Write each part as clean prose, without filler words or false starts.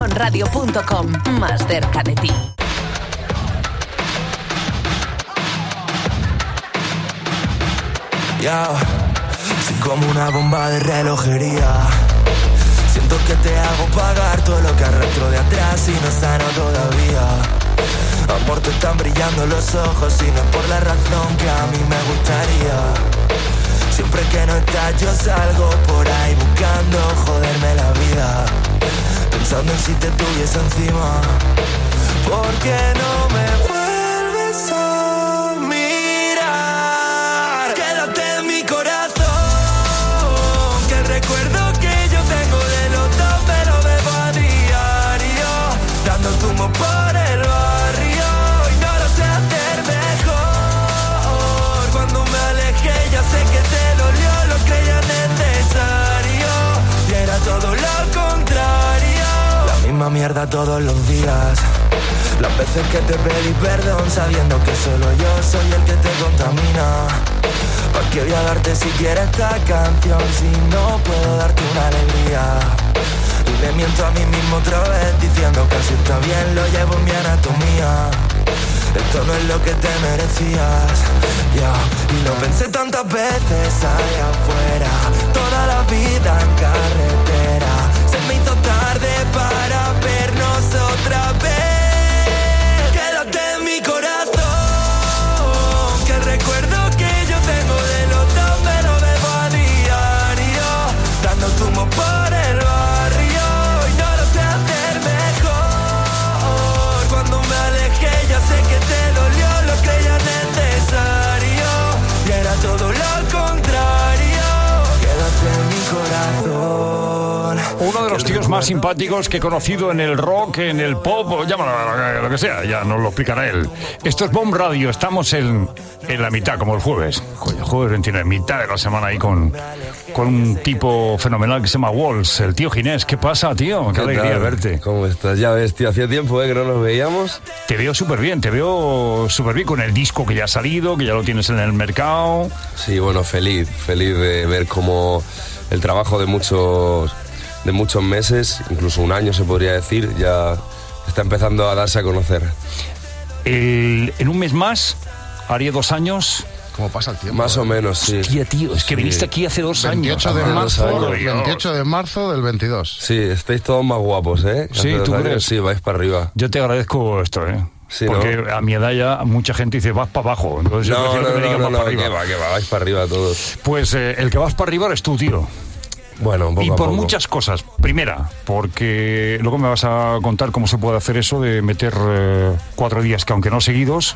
Radio.com, más cerca de ti. Yeah. Soy como una bomba de relojería. Siento que te hago pagar todo lo que arrastro de atrás y no sano todavía. Amor, te están brillando los ojos y no es por la razón que a mí me gustaría. Siempre que no estás yo salgo por ahí buscando joderme la vida, pensando en si te tuviese encima. ¿Por qué no me vuelves a mirar? Quédate en mi corazón, que el recuerdo que yo tengo de los dos me lo bebo a diario, dando tumbos por el barrio y no lo sé hacer mejor. Cuando me alejé ya sé que te dolió, lo creía necesario y era todo lo contrario. La misma mierda todos los días. Las veces que te pedí perdón sabiendo que solo yo soy el que te contamina. ¿Para qué voy a darte siquiera esta canción si no puedo darte una alegría? Y me miento a mí mismo otra vez diciendo que así está bien, lo llevo en mi anatomía. Esto no es lo que te merecías, ya. Y lo pensé tantas veces allá afuera, toda la vida en carretera. Se me hizo tarde para vernos otra vez. En mi corazón, que el recuerdo que yo tengo de los dos me lo bebo a diario, dando tumbos por el barrio y no lo sé hacer mejor. Cuando me alejé ya sé que te dolió, lo creía necesario y era todo lo contrario. Quédate en mi corazón. Uno de los tíos más simpáticos que he conocido en el rock, en el pop, llámalo lo que sea, ya nos lo explicará él. Esto es Bomb Radio, estamos en la mitad, como el jueves. El jueves 29, mitad de la semana ahí con un tipo fenomenal que se llama Walls, el tío Ginés. ¿Qué pasa, tío? Qué alegría verte. ¿Cómo estás? Ya ves, tío, hacía tiempo que no nos veíamos. Te veo súper bien con el disco que ya ha salido, que ya lo tienes en el mercado. Sí, bueno, feliz de ver cómo el trabajo de muchos meses, incluso un año se podría decir, ya está empezando a darse a conocer. En un mes más, haría 2 años. ¿Cómo pasa el tiempo? Más o menos, sí. Hostia, tío, es que viniste aquí hace 2 años. 28 de marzo del 22. Sí, estáis todos más guapos, ¿eh? Sí, ¿tú crees? Sí, vais para arriba. Yo te agradezco esto, ¿eh? Sí, porque ¿no? A mi edad ya mucha gente dice vas para abajo. Entonces yo prefiero que me digan vas para arriba. Que va, vais para arriba todos. Pues el que vas para arriba eres tú, tío. Bueno, y por muchas cosas. Primera, porque luego me vas a contar cómo se puede hacer eso de meter 4 días que aunque no seguidos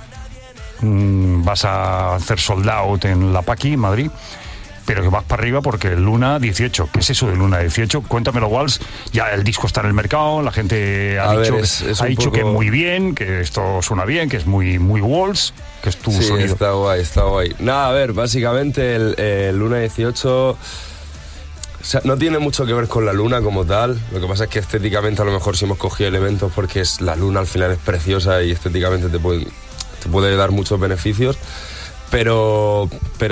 vas a hacer sold out en la Paqui, Madrid, pero que vas para arriba porque el Luna 18. ¿Qué es eso de Luna 18? Cuéntamelo, Walls. Ya el disco está en el mercado, la gente ha dicho que muy bien, que esto suena bien, que es muy Walls, que es tu sonido. Sí, está guay. Nada, a ver, básicamente el Luna 18... O sea, no tiene mucho que ver con la luna como tal. Lo que pasa es que estéticamente a lo mejor sí hemos cogido elementos porque la luna al final es preciosa y estéticamente te puede dar muchos beneficios. Pero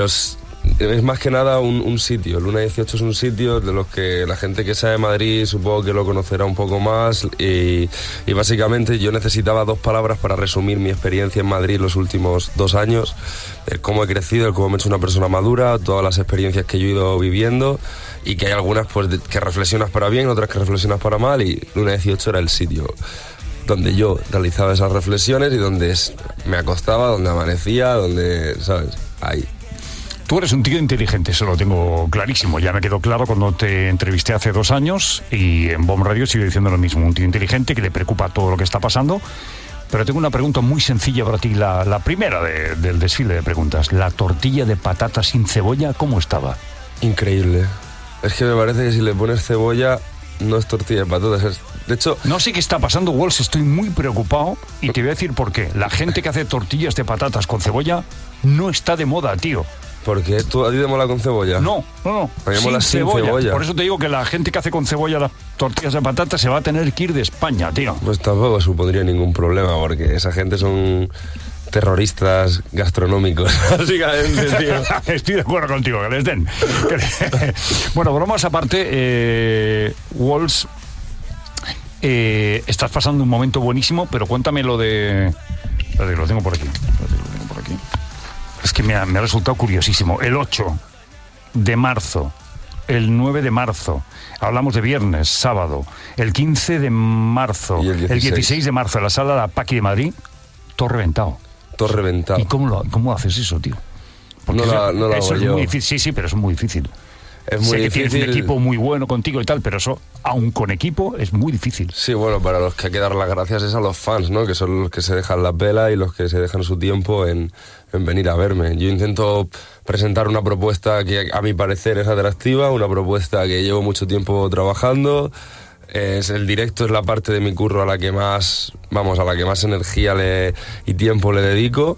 es más que nada un sitio. Luna 18 es un sitio de los que la gente que sea de Madrid supongo que lo conocerá un poco más. Y básicamente yo necesitaba 2 palabras para resumir mi experiencia en Madrid los últimos 2 años. El cómo he crecido, el cómo me he hecho una persona madura, todas las experiencias que yo he ido viviendo. Y que hay algunas pues que reflexionas para bien, otras que reflexionas para mal, y Luna 18 era el sitio donde yo realizaba esas reflexiones y donde me acostaba, donde amanecía, donde, ¿sabes? Ahí. Tú eres un tío inteligente, eso lo tengo clarísimo. Ya me quedó claro cuando te entrevisté hace 2 años y en Bomb Radio sigo diciendo lo mismo. Un tío inteligente que le preocupa todo lo que está pasando. Pero tengo una pregunta muy sencilla para ti, la primera del desfile de preguntas. ¿La tortilla de patatas sin cebolla cómo estaba? Increíble. Es que me parece que si le pones cebolla no es tortilla de patatas. De hecho... No sé qué está pasando, Walls, estoy muy preocupado y te voy a decir por qué. La gente que hace tortillas de patatas con cebolla no está de moda, tío. ¿Por qué? ¿Tú a ti te mola con cebolla? No. Sin cebolla. Por eso te digo que la gente que hace con cebolla las tortillas de patatas se va a tener que ir de España, tío. Pues tampoco supondría ningún problema porque esa gente son... terroristas gastronómicos, básicamente, tío. Estoy de acuerdo contigo, que les den. Bueno, bromas aparte, Walls, Estás pasando un momento buenísimo, pero cuéntame lo de... Lo tengo por aquí. Es que me ha resultado curiosísimo. El 8 de marzo, el 9 de marzo, hablamos de viernes, sábado, el 15 de marzo, y el 16 de marzo, en la sala de la Paqui de Madrid, todo reventado. Todo reventado. ¿Y cómo haces eso, tío? Porque no lo eso hago es yo. muy difícil, sí, pero es muy difícil. Es muy sé que difícil. tienes un equipo muy bueno contigo y tal, pero eso, aun con equipo, es muy difícil. Sí, bueno, para los que hay que dar las gracias es a los fans, ¿no? Que son los que se dejan las velas y los que se dejan su tiempo en venir a verme. Yo intento presentar una propuesta que a mi parecer es atractiva, una propuesta que llevo mucho tiempo trabajando. El directo es la parte de mi curro a la que más energía y tiempo le dedico.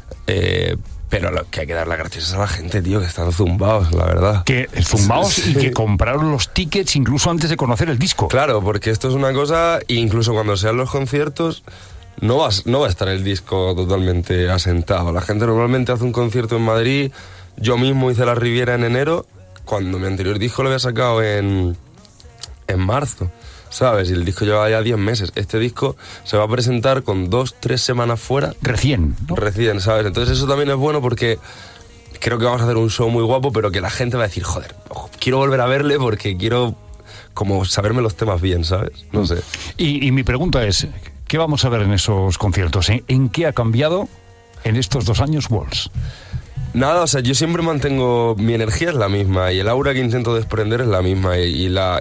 Pero lo que hay que dar las gracias es a la gente, tío, que están zumbados, la verdad. Que zumbados y que compraron los tickets incluso antes de conocer el disco. Claro, porque esto es una cosa, incluso cuando sean los conciertos, no va a estar el disco totalmente asentado. La gente normalmente hace un concierto en Madrid. Yo mismo hice la Riviera en enero, cuando mi anterior disco lo había sacado en marzo, ¿sabes? Y el disco lleva ya 10 meses. Este disco se va a presentar con 2-3 semanas fuera. Recién, ¿no? Recién, ¿sabes? Entonces eso también es bueno porque creo que vamos a hacer un show muy guapo, pero que la gente va a decir, joder, quiero volver a verle porque quiero como saberme los temas bien, ¿sabes? No sé. Y mi pregunta es, ¿qué vamos a ver en esos conciertos? ¿En qué ha cambiado en estos 2 años Walls? Nada, o sea, yo siempre mantengo... Mi energía es la misma y el aura que intento desprender es la misma y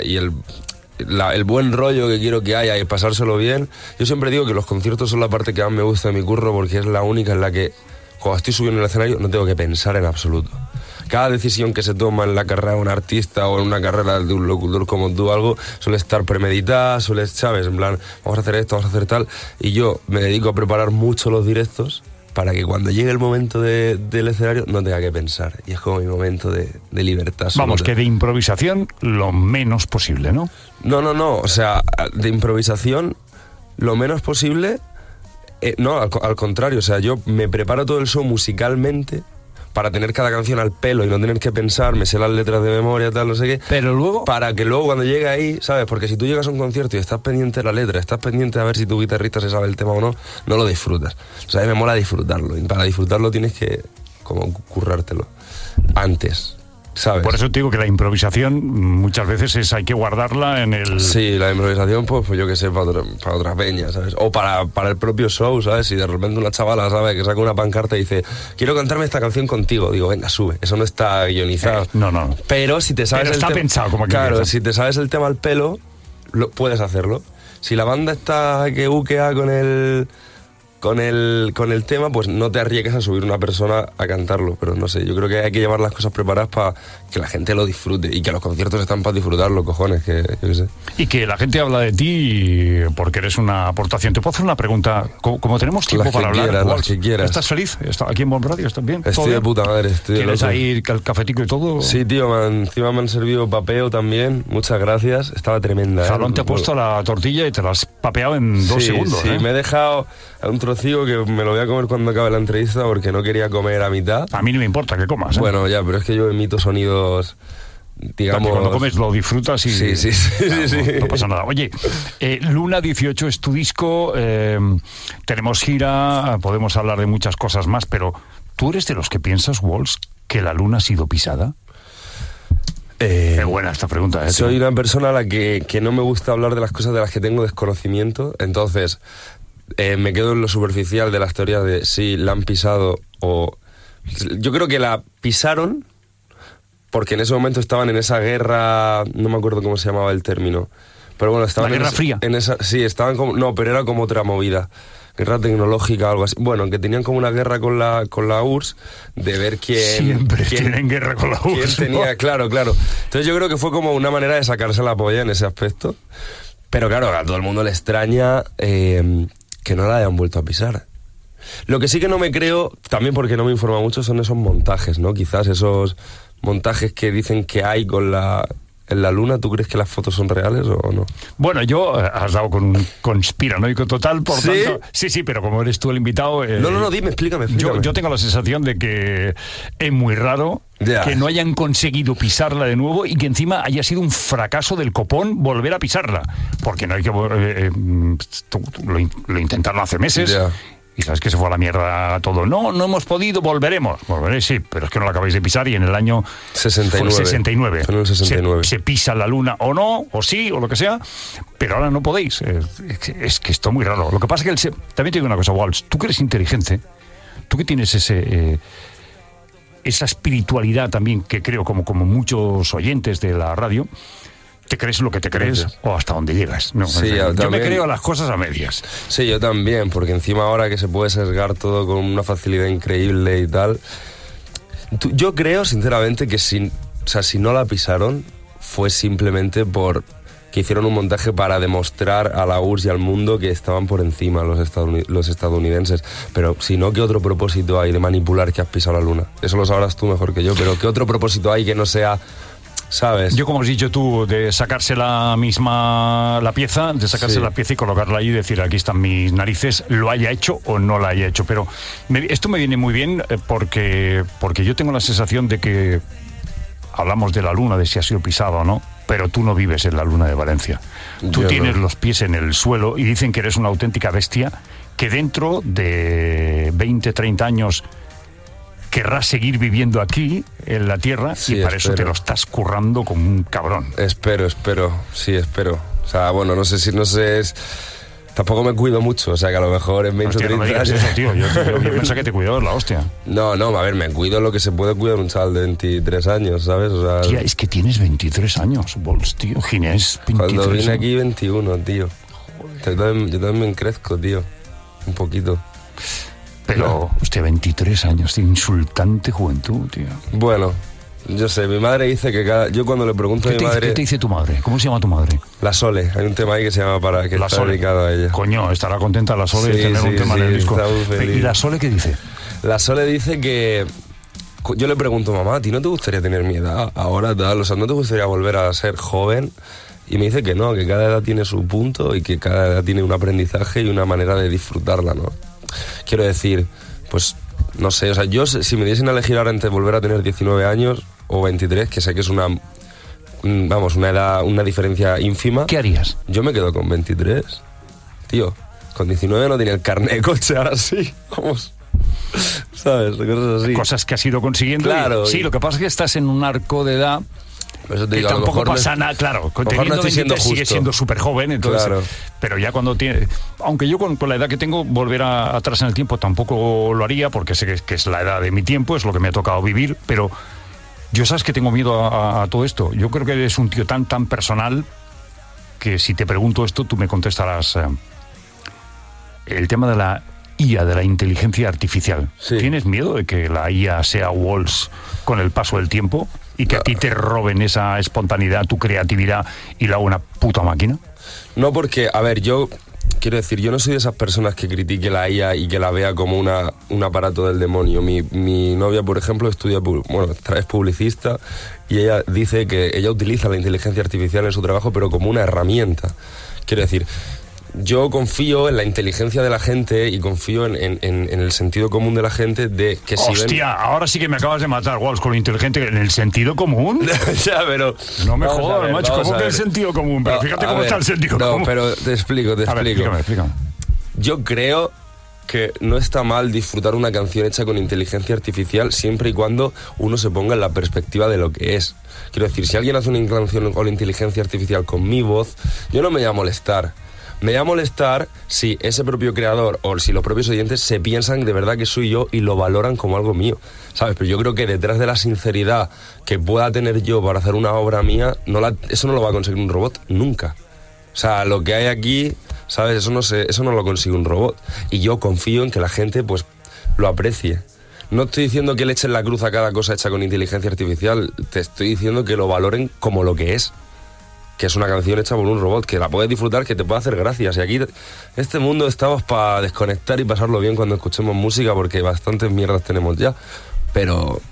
el buen rollo que quiero que haya y pasárselo bien. Yo siempre digo que los conciertos son la parte que más me gusta de mi curro porque es la única en la que cuando estoy subiendo en el escenario no tengo que pensar en absoluto. Cada decisión que se toma en la carrera de un artista o en una carrera de un locutor como tú, algo, suele estar premeditada, ¿sabes? En plan, vamos a hacer esto, vamos a hacer tal. Y yo me dedico a preparar mucho los directos para que cuando llegue el momento del escenario no tenga que pensar. Y es como mi momento de libertad. Vamos, que de improvisación lo menos posible, ¿no? No. O sea, de improvisación lo menos posible. No, al contrario. O sea, yo me preparo todo el show musicalmente para tener cada canción al pelo y no tener que pensar, me sé las letras de memoria, tal, no sé qué. Pero luego... Para que luego cuando llegue ahí, ¿sabes? Porque si tú llegas a un concierto y estás pendiente de la letra, estás pendiente a ver si tu guitarrista se sabe el tema o no, no lo disfrutas. O sea, a mí me mola disfrutarlo. Y para disfrutarlo tienes que como currártelo antes, ¿sabes? Por eso te digo que la improvisación muchas veces hay que guardarla en el... Sí, la improvisación, pues yo qué sé, para otra peña, ¿sabes? O para el propio show, ¿sabes? Si de repente una chavala, ¿sabes? Que saca una pancarta y dice, quiero cantarme esta canción contigo. Digo, venga, sube. Eso no está guionizado. No. Pero si te sabes Pero está pensado como que claro, empieza. si te sabes el tema al pelo, puedes hacerlo. Si la banda está que buquea con el tema, pues no te arriesgues a subir una persona a cantarlo, pero no sé, yo creo que hay que llevar las cosas preparadas para que la gente lo disfrute y que los conciertos están para disfrutarlo, cojones, que yo qué sé. Y que la gente habla de ti porque eres una aportación. Te puedo hacer una pregunta, como tenemos tiempo para hablar. Las que quieras. ¿Estás feliz? ¿Aquí en Bon Radio estás bien? Estoy de puta madre, estoy de ¿Tienes loco. ahí el cafetico y todo? Sí, tío, encima me han servido papeo también, muchas gracias, estaba tremenda. Jalón te ha puesto la tortilla y te la has papeado en 2 segundos. Sí, me he dejado un trocico que me lo voy a comer cuando acabe la entrevista porque no quería comer a mitad. A mí no me importa que comas, ¿eh? Bueno, ya, pero es que yo emito sonidos, digamos... Cuando comes lo disfrutas y... Sí. No pasa nada. Oye, Luna 18 es tu disco, tenemos gira, podemos hablar de muchas cosas más, pero ¿tú eres de los que piensas, Walls, que la luna ha sido pisada? Qué buena esta pregunta, ¿eh? Soy una persona a la que no me gusta hablar de las cosas de las que tengo desconocimiento, entonces... me quedo en lo superficial de las teorías de si la han pisado o... Yo creo que la pisaron porque en ese momento estaban en esa guerra, no me acuerdo cómo se llamaba el término, pero bueno, estaban ¿La Guerra Fría? Sí, estaban como... No, pero era como otra movida, guerra tecnológica o algo así. Bueno, que tenían como una guerra con la URSS de ver quién... Siempre tienen guerra con la URSS. ¿Quién tenía? Claro. Entonces yo creo que fue como una manera de sacarse la polla en ese aspecto. Pero claro, a todo el mundo le extraña... que no la hayan vuelto a pisar. Lo que sí que no me creo, también porque no me informa mucho, son esos montajes, ¿no? Quizás esos montajes que dicen que hay con la en la luna, ¿tú crees que las fotos son reales o no? Bueno, yo has dado con un conspiranoico total, por ¿Sí? tanto... Sí, pero como eres tú el invitado... No, dime, explícame. Yo tengo la sensación de que es muy raro que no hayan conseguido pisarla de nuevo y que encima haya sido un fracaso del copón volver a pisarla. Porque no hay que... lo intentaron hace meses... Ya. Y sabes que se fue a la mierda todo. No hemos podido, volveremos. Volveréis, sí, pero es que no la acabáis de pisar y en el año 69. Fue 69. Fue en el 69. Se pisa la luna o no, o sí, o lo que sea, pero ahora no podéis. Es que esto es muy raro. Lo que pasa es que también te digo una cosa, Walsh, tú que eres inteligente, tú que tienes esa espiritualidad también que creo como muchos oyentes de la radio, te crees lo que te crees. Gracias. O hasta donde llegas. No, sí, yo me creo las cosas a medias. Sí, yo también, porque encima ahora que se puede sesgar todo con una facilidad increíble y tal, yo creo sinceramente que si no la pisaron fue simplemente por que hicieron un montaje para demostrar a la URSS y al mundo que estaban por encima los estadounidenses. Pero si no, ¿qué otro propósito hay de manipular que has pisado la luna? Eso lo sabrás tú mejor que yo, pero ¿qué otro propósito hay que no sea... ¿Sabes? Yo, como has dicho tú, de sacarse la pieza y colocarla ahí y decir, aquí están mis narices, lo haya hecho o no la haya hecho. Pero esto me viene muy bien porque yo tengo la sensación de que hablamos de la luna, de si ha sido pisado o no, pero tú no vives en la luna de Valencia. Tú tienes los pies en el suelo y dicen que eres una auténtica bestia que dentro de 20, 30 años... querrás seguir viviendo aquí, en la Tierra, sí, y para eso te lo estás currando como un cabrón. Espero. Sí, espero. O sea, bueno, no sé. Tampoco me cuido mucho, o sea, que a lo mejor en 20 o 30 años... Eso, tío. Yo pensaba que te cuidabas la hostia. No, a ver, me cuido lo que se puede cuidar un chaval de 23 años, ¿sabes? O sea... Tía, es que tienes 23 años, Bols, tío. Ginés, 23. Cuando vine aquí, 21, tío. Yo también me crezco, tío. Un poquito. Pero, hostia, 23 años, tío, insultante juventud, tío. Bueno, yo sé, mi madre dice que yo cuando le pregunto a mi madre... ¿Qué te dice tu madre? ¿Cómo se llama tu madre? La Sole, hay un tema ahí que se llama que está dedicado a ella. Coño, estará contenta la Sole de tener un tema en el disco. ¿Y la Sole qué dice? La Sole dice que... Yo le pregunto, mamá, ¿a ti no te gustaría tener mi edad ahora, tal? O sea, ¿no te gustaría volver a ser joven? Y me dice que no, que cada edad tiene su punto y que cada edad tiene un aprendizaje y una manera de disfrutarla, ¿no? Quiero decir, pues, no sé, o sea, yo si me diesen a elegir ahora entre volver a tener 19 años o 23, que sé que es una edad, una diferencia ínfima... ¿Qué harías? Yo me quedo con 23. Tío, con 19 no tenía el carnet de coche, ahora sí, vamos... ¿Sabes? Cosas así. Cosas que has ido consiguiendo. Claro. Sí, lo que pasa es que estás en un arco de edad... Eso te digo, que tampoco pasa nada, claro. Teniendo 23 sigue siendo súper joven, entonces. Claro. Pero ya cuando tiene. Aunque yo con la edad que tengo, volver atrás en el tiempo tampoco lo haría, porque sé que es la edad de mi tiempo, es lo que me ha tocado vivir. Pero yo sabes que tengo miedo a todo esto. Yo creo que eres un tío tan personal que si te pregunto esto, tú me contestarás. El tema de la IA, de la inteligencia artificial. Sí. ¿Tienes miedo de que la IA sea Walsh con el paso del tiempo? ¿Y que a ti te roben esa espontaneidad, tu creatividad y la haga una puta máquina? No, porque, a ver, yo quiero decir, yo no soy de esas personas que critique la IA y que la vea como un aparato del demonio. Mi novia, por ejemplo, es publicista y ella dice que ella utiliza la inteligencia artificial en su trabajo, pero como una herramienta. Quiero decir, yo confío en la inteligencia de la gente y confío en el sentido común de la gente de que si ¡hostia! Ahora sí que me acabas de matar, Walsh, con lo inteligente. ¿En el sentido común? Ya, pero... No me jodas, macho. ¿Cómo que el sentido común? Pero fíjate cómo está el sentido común. No, pero te explico. A ver, explícame. Yo creo que no está mal disfrutar una canción hecha con inteligencia artificial siempre y cuando uno se ponga en la perspectiva de lo que es. Quiero decir, si alguien hace una canción con inteligencia artificial con mi voz, yo no me voy a molestar. Me va a molestar si ese propio creador o si los propios oyentes se piensan de verdad que soy yo y lo valoran como algo mío, ¿sabes? Pero yo creo que detrás de la sinceridad que pueda tener yo para hacer una obra mía, eso no lo va a conseguir un robot nunca. O sea, lo que hay aquí, ¿sabes? Eso no lo consigue un robot. Y yo confío en que la gente, pues, lo aprecie. No estoy diciendo que le echen la cruz a cada cosa hecha con inteligencia artificial, te estoy diciendo que lo valoren como lo que es una canción hecha por un robot, que la puedes disfrutar, que te puede hacer gracias. Y aquí, este mundo estamos para desconectar y pasarlo bien cuando escuchemos música, porque bastantes mierdas tenemos ya. Pero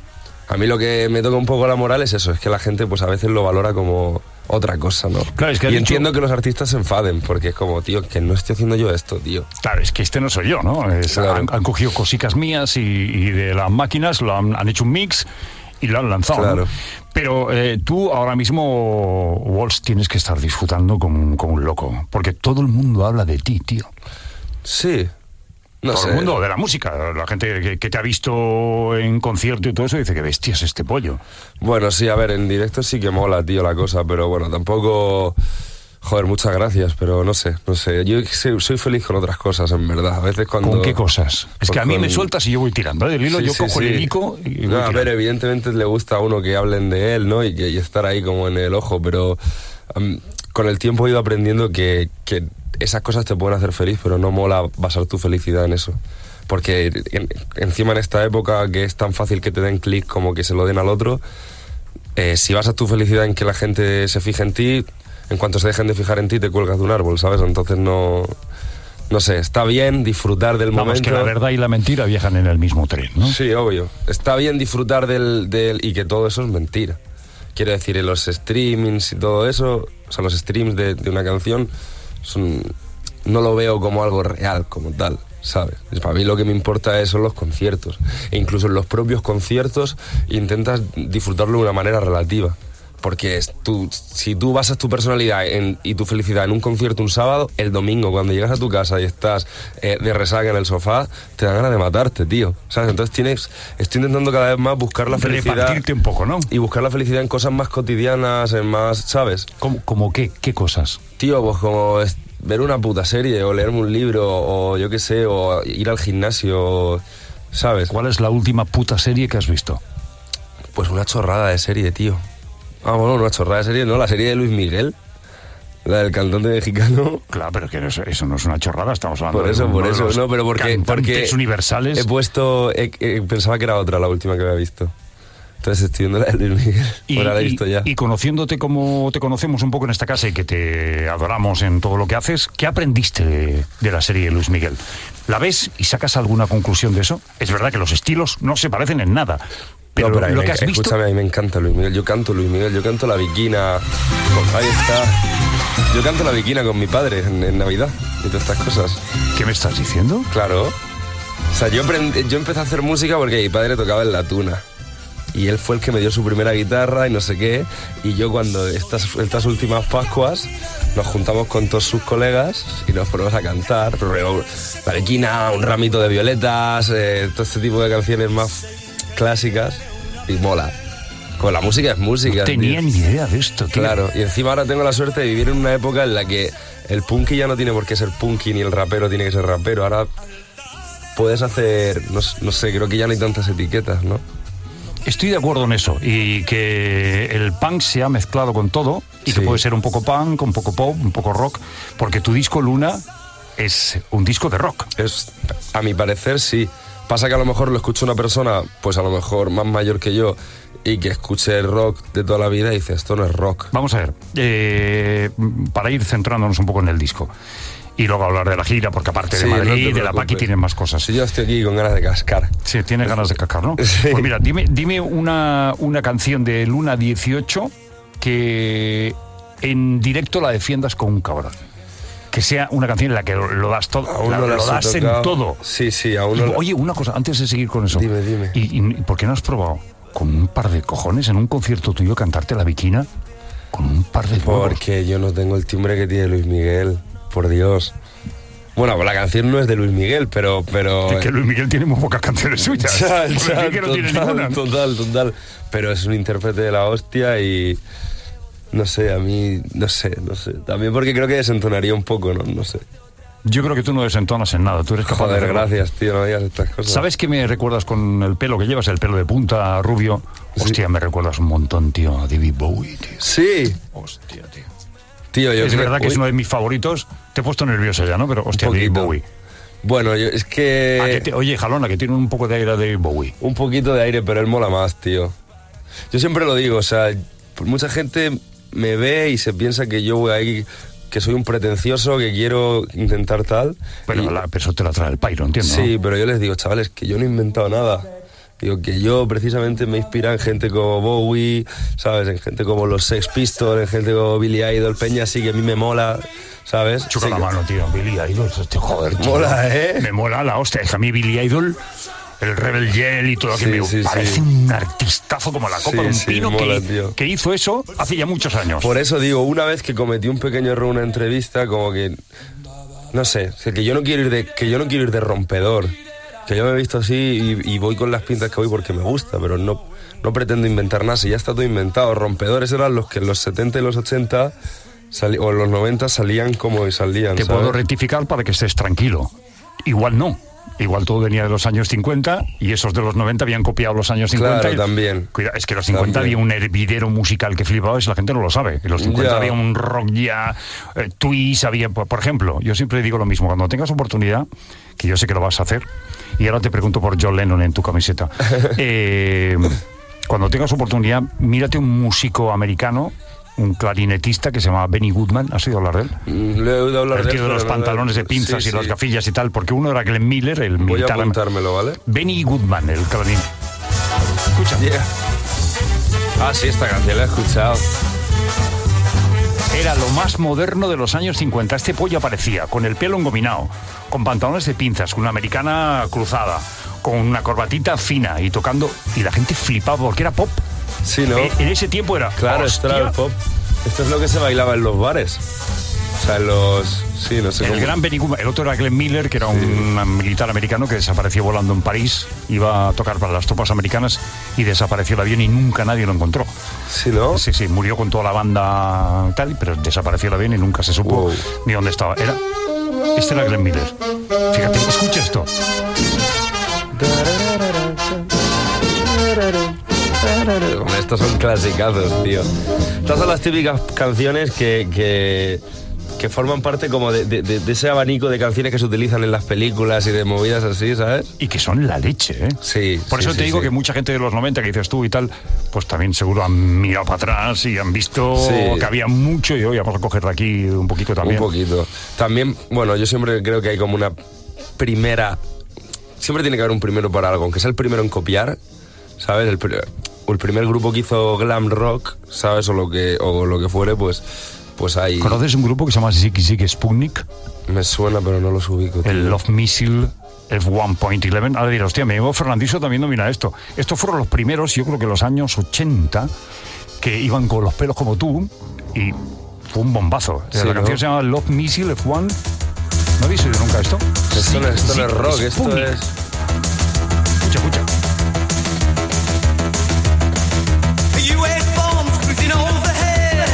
A mí lo que me toca un poco la moral es eso, es que la gente pues a veces lo valora como otra cosa, ¿no? Claro, es que y entiendo que los artistas se enfaden, porque es como, tío, que no estoy haciendo yo esto, tío. Claro, es que este no soy yo, ¿no? Claro. Han cogido cositas mías y de las máquinas han hecho un mix y lo han lanzado. Claro. ¿no? Pero tú ahora mismo, Walsh, tienes que estar disfrutando como un loco, porque todo el mundo habla de ti, tío. Sí. No todo sé. el mundo de la música, la gente que te ha visto en concierto y todo eso dice que bestia es este pollo. Bueno, sí, a ver, en directo sí que mola, tío, la cosa, pero bueno, tampoco... Joder, muchas gracias, pero no sé. Yo soy feliz con otras cosas, en verdad. A veces cuando... ¿Con qué cosas? Es Pues que a mí con- me sueltas y yo voy tirando. Del hilo Sí, yo sí, cojo sí. el hilico y voy No, a ver, tirando. evidentemente le gusta a uno que hablen de él, ¿no? Y estar ahí como en el ojo, pero con el tiempo he ido aprendiendo que esas cosas te pueden hacer feliz, pero no mola basar tu felicidad en eso. Porque encima en esta época que es tan fácil que te den clic como que se lo den al otro, si basas tu felicidad en que la gente se fije en ti, en cuanto se dejen de fijar en ti te cuelgas de un árbol, ¿sabes? Entonces no sé, está bien disfrutar del Vamos, momento. que la verdad y la mentira viajan en el mismo tren, ¿no? Sí, obvio. Está bien disfrutar del y que todo eso es mentira. Quiero decir, en los streamings y todo eso, o sea, los streams de una canción, no lo veo como algo real, como tal, ¿sabes? Para mí lo que me importa son los conciertos. E incluso en los propios conciertos intentas disfrutarlo de una manera relativa. Porque si tú basas tu personalidad y tu felicidad en un concierto un sábado, el domingo cuando llegas a tu casa y estás de resaca en el sofá, te dan ganas de matarte, tío. ¿Sabes? Entonces estoy intentando cada vez más buscar la felicidad. Repartirte un poco, ¿no? Y buscar la felicidad en cosas más cotidianas, en más, ¿sabes? ¿Cómo qué? ¿Qué cosas? Tío, pues como ver una puta serie, o leerme un libro, o yo qué sé, o ir al gimnasio, ¿sabes? ¿Cuál es la última puta serie que has visto? Pues una chorrada de serie, tío. Bueno, una chorrada de serie, ¿no? La serie de Luis Miguel, la del cantante mexicano. Claro, pero que eso no es una chorrada, estamos hablando Por eso, de uno de los no, pero porque cantantes universales. he puesto, pensaba que era otra la última que había visto. Entonces estoy viendo la de Luis Miguel. Ahora la he visto ya. Y conociéndote como te conocemos un poco en esta casa y que te adoramos en todo lo que haces, ¿qué aprendiste de la serie de Luis Miguel? ¿La ves y sacas alguna conclusión de eso? Es verdad que los estilos no se parecen en nada, pero, No, pero lo que has visto... escúchame, a mí me encanta Luis Miguel. Yo canto Luis Miguel, yo canto La Viquina. Ahí está. Yo canto La Viquina con mi padre en Navidad y todas estas cosas. ¿Qué me estás diciendo? Claro. O sea, yo empecé a hacer música porque mi padre tocaba en La Tuna. Y él fue el que me dio su primera guitarra y no sé qué. Y yo cuando estas últimas Pascuas nos juntamos con todos sus colegas y nos ponemos a cantar. La Viquina, Un ramito de violetas, todo este tipo de canciones más clásicas. Y mola. Como la música es música. No tenía tío. ni idea de esto, tío. Claro, y encima ahora tengo la suerte de vivir en una época en la que el punky ya no tiene por qué ser punky ni el rapero tiene que ser rapero. Ahora puedes hacer, no sé, creo que ya no hay tantas etiquetas, ¿no? Estoy de acuerdo en eso, y que el punk se ha mezclado con todo, y que Sí. puede ser un poco punk, un poco pop, un poco rock, porque tu disco Luna es un disco de rock. A mi parecer, sí. Pasa que a lo mejor lo escucha una persona, pues a lo mejor más mayor que yo, y que escuche el rock de toda la vida y dice, esto no es rock. Vamos a ver, para ir centrándonos un poco en el disco, y luego hablar de la gira, porque aparte de Sí, no te Madrid, de la preocupes. Paqui, tienen más cosas. Si yo estoy aquí con ganas de cascar. Sí, tienes ganas de cascar, ¿no? Sí. Pues mira, dime una canción de Luna 18 que en directo la defiendas con un cabrón. Que sea una canción en la que lo das todo, Aún no lo las he das en tocado. todo. Sí, aún Y, no. oye, una cosa, antes de seguir con eso. Dime. ¿Y por qué no has probado con un par de cojones en un concierto tuyo cantarte La Viquina? Con un par de huevos. Porque yo no tengo el timbre que tiene Luis Miguel, por Dios. Bueno, pues la canción no es de Luis Miguel, pero... Es que Luis Miguel tiene muy pocas canciones suyas. Luis Miguel no tiene ninguna. Total. Pero es un intérprete de la hostia y... No sé, a mí... No sé. También porque creo que desentonaría un poco, ¿no? sé. Yo creo que tú no desentonas en nada. Tú eres capaz de Joder, hacerlo. gracias, tío, no digas estas cosas. ¿Sabes qué me recuerdas con el pelo que llevas? El pelo de punta, rubio. Hostia, me recuerdas un montón, tío, a David Bowie, tío. Sí. Hostia, tío. Tío, yo Es creo... verdad que es Uy, uno de mis favoritos. Te he puesto nervioso ya, ¿no? Pero, hostia, David poquito. Bowie. Bueno, es que... Oye, Jalona, que tiene un poco de aire a David Bowie. Un poquito de aire, pero él mola más, tío. Yo siempre lo digo, o sea, mucha gente me ve y se piensa que yo voy ahí, que soy un pretencioso, que quiero intentar tal. Bueno, Y- pero eso te la trae el pairo, entiendo. Sí, pero yo les digo, chavales, que yo no he inventado nada. Digo, que yo precisamente me inspira en gente como Bowie, ¿sabes? En gente como los Sex Pistols, en gente como Billy Idol, peña así que a mí me mola, ¿sabes? Chuca Sí, la mano, tío. Billy Idol, joder, tío. Mola, ¿eh? Me mola la hostia. Es que a mí Billy Idol, el Rebel Yell y todo, que me parece sí. un artistazo como la copa de un pino mola, tío. que hizo eso hace ya muchos años. Por eso digo, una vez que cometí un pequeño error en una entrevista, como que, no sé, o sea, que yo no quiero ir de rompedor, que yo me he visto así y voy con las pintas que voy porque me gusta, pero no pretendo inventar nada, si ya está todo inventado. Rompedores eran los que en los 70 y los 80 o en los 90 salían como salían. Te ¿sabes? puedo rectificar para que estés tranquilo. Igual no. Igual todo venía de los años 50 y esos de los 90 habían copiado los años 50. Claro, también. Cuidado, es que los 50 también. había un hervidero musical que flipaba, eso la gente no lo sabe. En los 50 Ya. había un rock ya, twist, había... Por ejemplo, yo siempre digo lo mismo, cuando tengas oportunidad, que yo sé que lo vas a hacer, y ahora te pregunto por John Lennon en tu camiseta. Cuando tengas oportunidad, mírate un músico americano, un clarinetista que se llama Benny Goodman. ¿Has oído hablar de él? Le he oído hablar El de tío de los pantalones de pinzas sí, y las sí. gafillas y tal, porque uno era Glenn Miller, el Voy a militar. apuntármelo, ¿vale? Benny Goodman, el clarín. Escucha. Yeah. Ah, sí, esta canción la he escuchado. Era lo más moderno de los años 50. Este pollo aparecía con el pelo engominado, con pantalones de pinzas, con una americana cruzada, con una corbatita fina y tocando, y la gente flipaba porque era pop. Sí, ¿no? En ese tiempo era... Claro, esto era el pop. Esto es lo que se bailaba en los bares. O sea, en los... Sí, no sé El cómo. gran Benny Goodman. El otro era Glenn Miller, que era un militar americano que desapareció volando en París. Iba a tocar para las tropas americanas y desapareció el avión y nunca nadie lo encontró. Sí, ¿no? Sí, sí, murió con toda la banda y tal, pero desapareció el avión y nunca se supo Wow. ni dónde estaba. Este era Glenn Miller. Fíjate, escucha esto. Hombre, estos son clasicazos, tío. Estas son las típicas canciones que forman parte como de ese abanico de canciones que se utilizan en las películas y de movidas así, ¿sabes? Y que son la leche, ¿eh? Sí. Por sí, eso te sí, digo sí. que mucha gente de los 90 que dices tú y tal, pues también seguro han mirado para atrás y han visto Sí. que había mucho y hoy vamos a coger de aquí un poquito también. Un poquito. También, bueno, yo siempre creo que hay como una primera... Siempre tiene que haber un primero para algo, aunque sea el primero en copiar, ¿sabes? El primer grupo que hizo glam rock, ¿sabes? O lo que fuere, pues hay... ¿Conoces un grupo que se llama Zig Zig Sputnik? Me suena, pero no los ubico. Tío. El Love Missile F1.11. Ahora dirás, hostia, me digo Fernandisco también domina esto. Estos fueron los primeros, yo creo que los años 80, que iban con los pelos como tú y fue un bombazo. Sí, la canción ¿no? se llama Love Missile F1. ¿No habéis oído nunca esto? Esto no es Zig rock, esto Sputnik. es... Escucha, escucha. US bombs cruising overhead.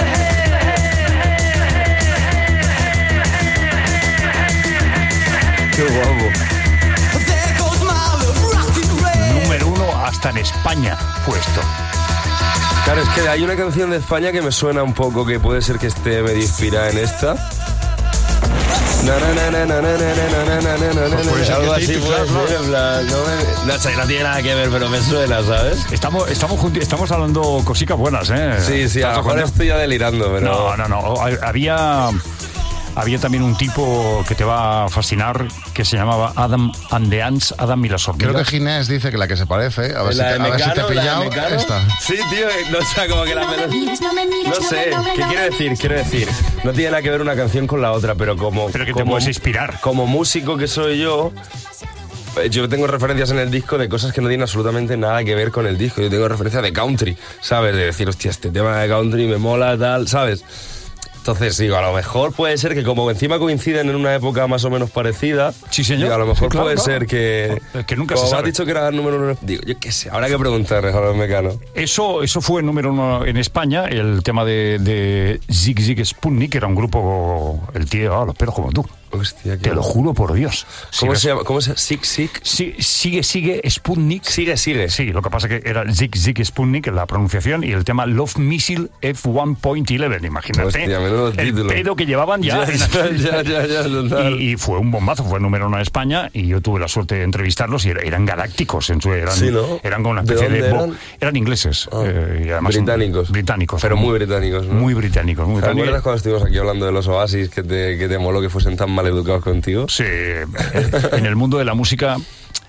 Qué guapo. There goes my love, rockin' red. Número 1 hasta en España fue esto. Claro, es que hay una canción de España que me suena un poco, que puede ser que esté medio inspirada en esta. Puede ser Algo que así esté puede inspirado, ser, en plan, no sé, no tiene nada que ver, pero me suena, ¿sabes? Estamos hablando cositas buenas, ¿eh? Sí, a ¿Estás lo mejor jugando? estoy ya delirando, pero... No. Había también un tipo que te va a fascinar que se llamaba Adam and the Ants, Adam y las hormigas. Creo que Ginés dice que la que se parece. A ver, ¿La de a ver si te he Mecano, la de pillado. Mecano? Esta. Sí, tío, no, o sea, como que la melodía... No sé, ¿qué quiero decir? No tiene nada que ver una canción con la otra, pero Pero que te puedes inspirar. Como músico que soy yo tengo referencias en el disco de cosas que no tienen absolutamente nada que ver con el disco. Yo tengo referencias de country, ¿sabes? De decir, hostia, este tema de country me mola, tal, ¿sabes? Entonces, digo, a lo mejor puede ser que como encima coinciden en una época más o menos parecida, Sí, señor. digo, a lo mejor Sí, claro, puede claro. ser que... Que nunca como se me sabe. has dicho que era el número 1, digo, yo qué sé, habrá que preguntarles a los mecanos. Eso fue el número 1 en España, el tema de Zig Zig Sputnik, que era un grupo, el tío, los pelos como tú. Hostia, Te lo juro por Dios. ¿Cómo Si se llama? ¿Cómo se llama? Sigue. Sigue Sputnik. Sigue. Sí, lo que pasa que era Zig Zig Sputnik, la pronunciación, y el tema Love Missile F1.11. Imagínate Hostia, menudo el título. pedo que llevaban ya. Ya, total. Y fue un bombazo, fue el número 1 en España, y yo tuve la suerte de entrevistarlos y eran galácticos. Sí, ¿no? Eran como una ¿De especie dónde de... eran? Eran ingleses. Y además Británicos. Pero muy británicos, ¿no? Muy británicos. ¿Te acuerdas cuando estuvimos aquí hablando de los Oasis que te moló que fuesen tan mal educados contigo? Sí, en el mundo de la música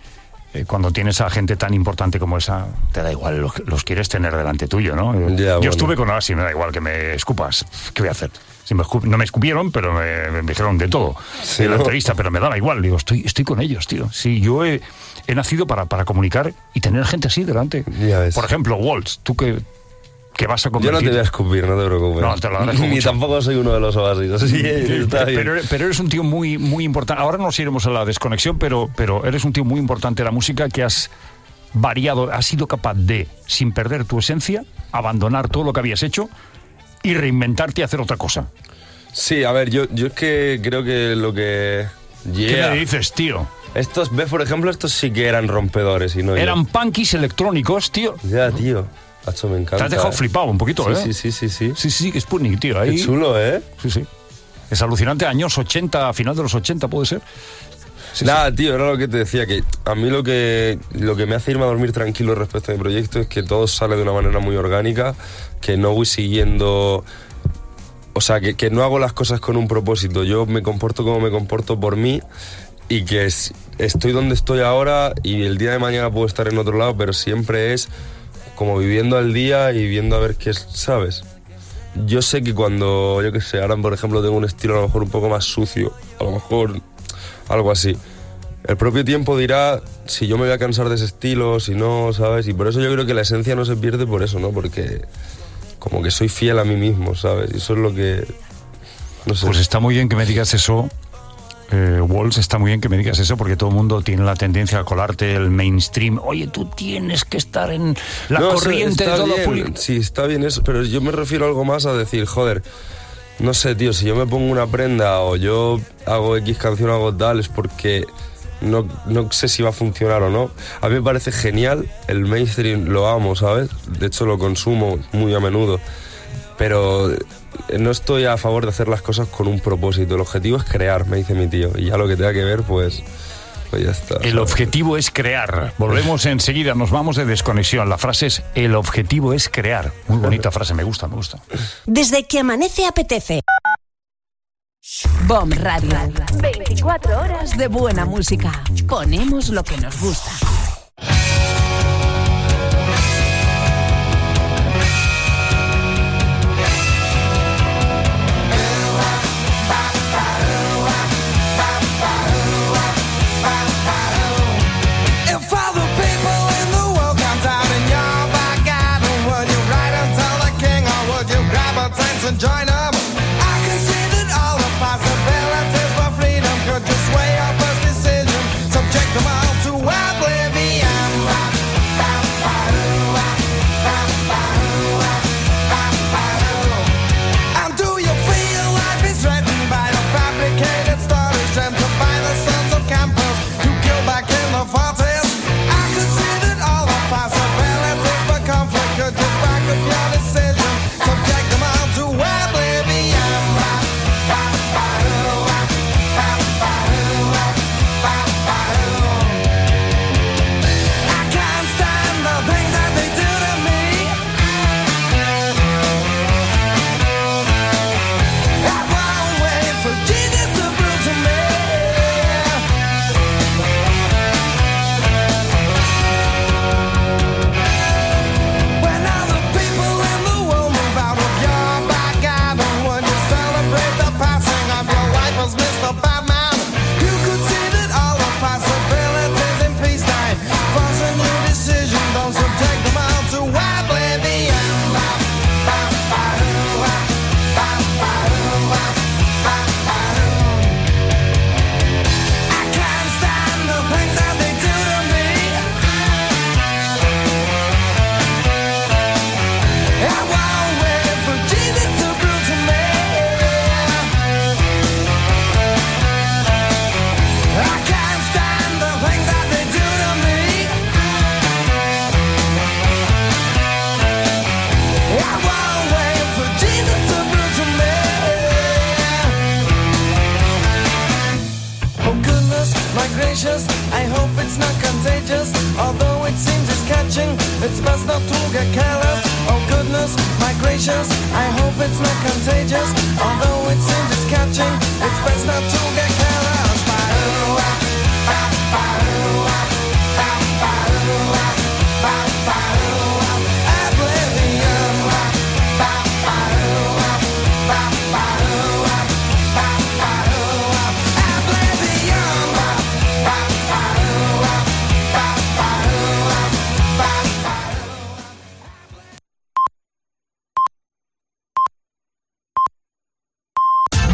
cuando tienes a gente tan importante como esa, te da igual, los quieres tener delante tuyo, ¿no? Ya, Yo bueno. estuve con Oasis, me da igual que me escupas. ¿Qué voy a hacer? Si no me escupieron, pero me dijeron de todo Sí, en la ¿no? entrevista, pero me daba igual. Digo, estoy con ellos, tío. Sí, yo he nacido para comunicar y tener gente así delante. Ya ves. Por ejemplo, Waltz, tú que vas a Yo no convertir... te voy a escupir, no te preocupes. No, te lo agradezco Ni mucho. tampoco soy uno de los Oasis. Así que está bien. Pero eres un tío muy, muy importante. Ahora nos iremos a la desconexión, pero eres un tío muy importante en la música, que has variado, has sido capaz de, sin perder tu esencia, abandonar todo lo que habías hecho y reinventarte y hacer otra cosa. Sí, a ver, yo es que creo que lo que... ¿Qué me dices, tío? Estos, ves, por ejemplo, estos sí que eran rompedores y no yo. Eran punkies electrónicos, tío. Ya, tío. Hacho, me encanta. Te has dejado flipado un poquito, Sí, ¿eh? sí. Sí, que Sputnik, tío. Ahí... Qué chulo, ¿eh? Sí. Es alucinante, años 80, final de los 80, ¿puede ser? Sí, Nada, tío, era lo que te decía, que a mí lo que me hace irme a dormir tranquilo respecto a mi proyecto es que todo sale de una manera muy orgánica, que no voy siguiendo... O sea, que no hago las cosas con un propósito. Yo me comporto como me comporto por mí, y que estoy donde estoy ahora y el día de mañana puedo estar en otro lado, pero siempre es como viviendo al día y viendo a ver qué es, ¿sabes? Yo sé que cuando, yo qué sé, ahora por ejemplo tengo un estilo a lo mejor un poco más sucio, a lo mejor algo así. El propio tiempo dirá si yo me voy a cansar de ese estilo, si no, ¿sabes? Y por eso yo creo que la esencia no se pierde por eso, ¿no? Porque como que soy fiel a mí mismo, ¿sabes? Y eso es lo que... No sé. Pues está muy bien que me digas eso, Waltz, está muy bien que me digas eso, porque todo el mundo tiene la tendencia a colarte el mainstream. Oye, tú tienes que estar en la No, corriente de está todo lo bien, público. sí, está bien eso, pero yo me refiero a algo más a decir, joder, no sé, tío, si yo me pongo una prenda o yo hago X canción o hago tal, es porque no sé si va a funcionar o no. A mí me parece genial, el mainstream lo amo, ¿sabes? De hecho lo consumo muy a menudo, pero no estoy a favor de hacer las cosas con un propósito. El objetivo es crear, me dice mi tío, y ya lo que tenga que ver, pues ya está. El objetivo es crear. Volvemos enseguida, nos vamos de desconexión. La frase es, el objetivo es crear. Muy bonita frase, me gusta. Desde que amanece apetece. BOM Radio. 24 horas de buena música. Ponemos lo que nos gusta. If all the people in the world come down in your back garden, would you ride and tell the king, or would you grab a tent and join them? I can see that all the possibilities for freedom could just sway your first decision, subject them all to oblivion. And do you feel life is threatened by the fabricated stories dreamt up by the sons of campers who killed back in the 40s? I could see that all the possibilities for conflict could just back up your decision, subject them all to oblivion. I can't stand the things that they do to me. I won't wait for Jesus to prove to me. When all the people in the world move out of your back garden, when you celebrate the passing of your life as Mr. Batman, you could see that all the possibilities in peacetime, forcing your decision, don't subject them all to oblivion. I can't stand the things that they do to me. I won't wait for Jesus to prove to me. I can't stand the things that they do to me. I won't wait for Jesus to prove to me. Oh goodness, my gracious, I hope it's not contagious. Although it seems it's catching, it's best not to get careless. Oh goodness, my gracious, I hope it's not contagious. Although it seems it's catching, it's best not to get careless.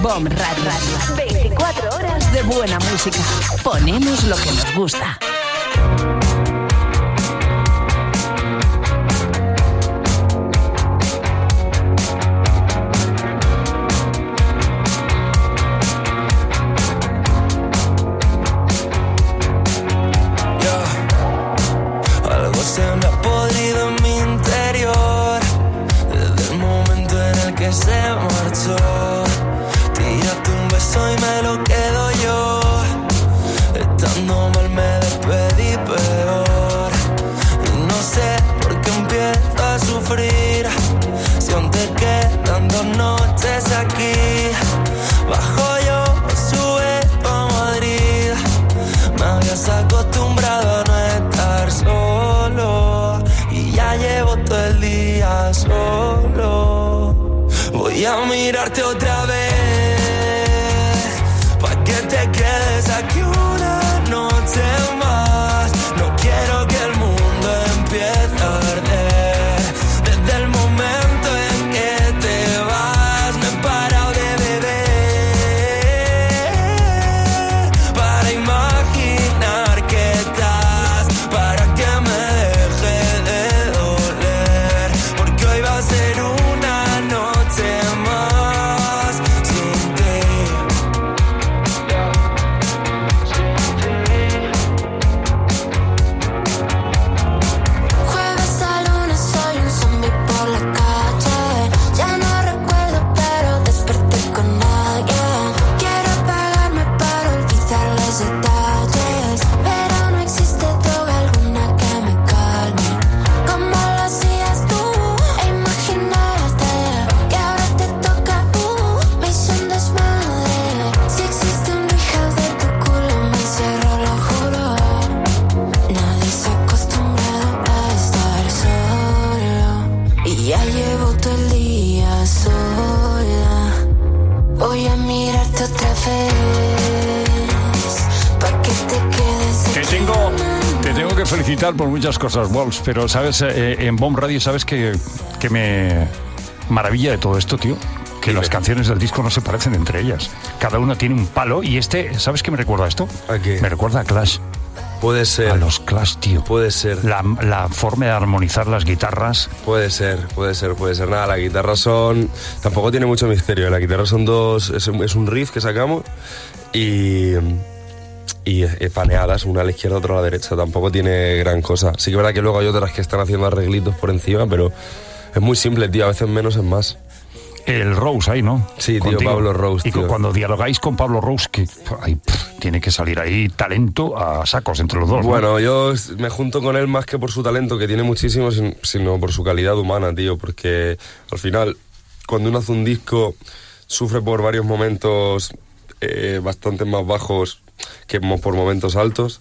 BOM Radio. 24 horas de buena música. Ponemos lo que nos gusta. Algo se me ha podrido en mi interior desde el momento en el que se marchó. Tírate un beso y me lo quedo yo. Estando mal me despedí peor. Y no sé por qué empiezo a sufrir si aún te quedan 2 noches aquí. Bajo yo, sube a Madrid. Me habías acostumbrado a no estar solo y ya llevo todo el día solo. Voy a mirarte otra vez pa' que te quedes aquí una noche más. No quiero que el mundo empiece a arder. Desde el momento en que te vas no he parado de beber para imaginar que estás, para que me deje de doler, porque hoy va a ser una noche más sin ti. Jueves a lunes soy un zombie por la calle. Ya no recuerdo, pero desperté con alguien. Quiero apagarme para olvidar los detalles, pero no existe droga alguna que me calme como lo hacías tú. E imaginarte que ahora te toca, me hizo un desmadre. Si existe un rehab de tu culo me encierro, lo juro. Nadie se ha acostumbrado a estar solo y ya llevo todo el día sola. Voy a mirarte otra vez pa' que te quedes Te aquí tengo, una te tengo que felicitar por muchas cosas, Wolves, pero sabes, en BOM Radio sabes que me maravilla de todo esto, tío, que Dime. las canciones del disco no se parecen entre ellas. Cada una tiene un palo y ¿sabes qué me recuerda a esto? ¿A qué? Me recuerda a Clash, Puede ser. a los Clash, tío. Puede ser. La forma de armonizar las guitarras. Puede ser. Nada, la guitarra tampoco tiene mucho misterio. La guitarra son 2, es un riff que sacamos y paneadas, una a la izquierda, otra a la derecha. Tampoco tiene gran cosa. Sí que es verdad que luego hay otras que están haciendo arreglitos por encima, pero es muy simple, tío. A veces menos es más. El Rose ahí, ¿no? Sí, tío, Pablo Rose, Y tío. cuando dialogáis con Pablo Rose, que tiene que salir ahí talento a sacos entre los dos, ¿no? Bueno, yo me junto con él más que por su talento, que tiene muchísimo, sino por su calidad humana, tío. Porque al final, cuando uno hace un disco, sufre por varios momentos bastante más bajos que por momentos altos,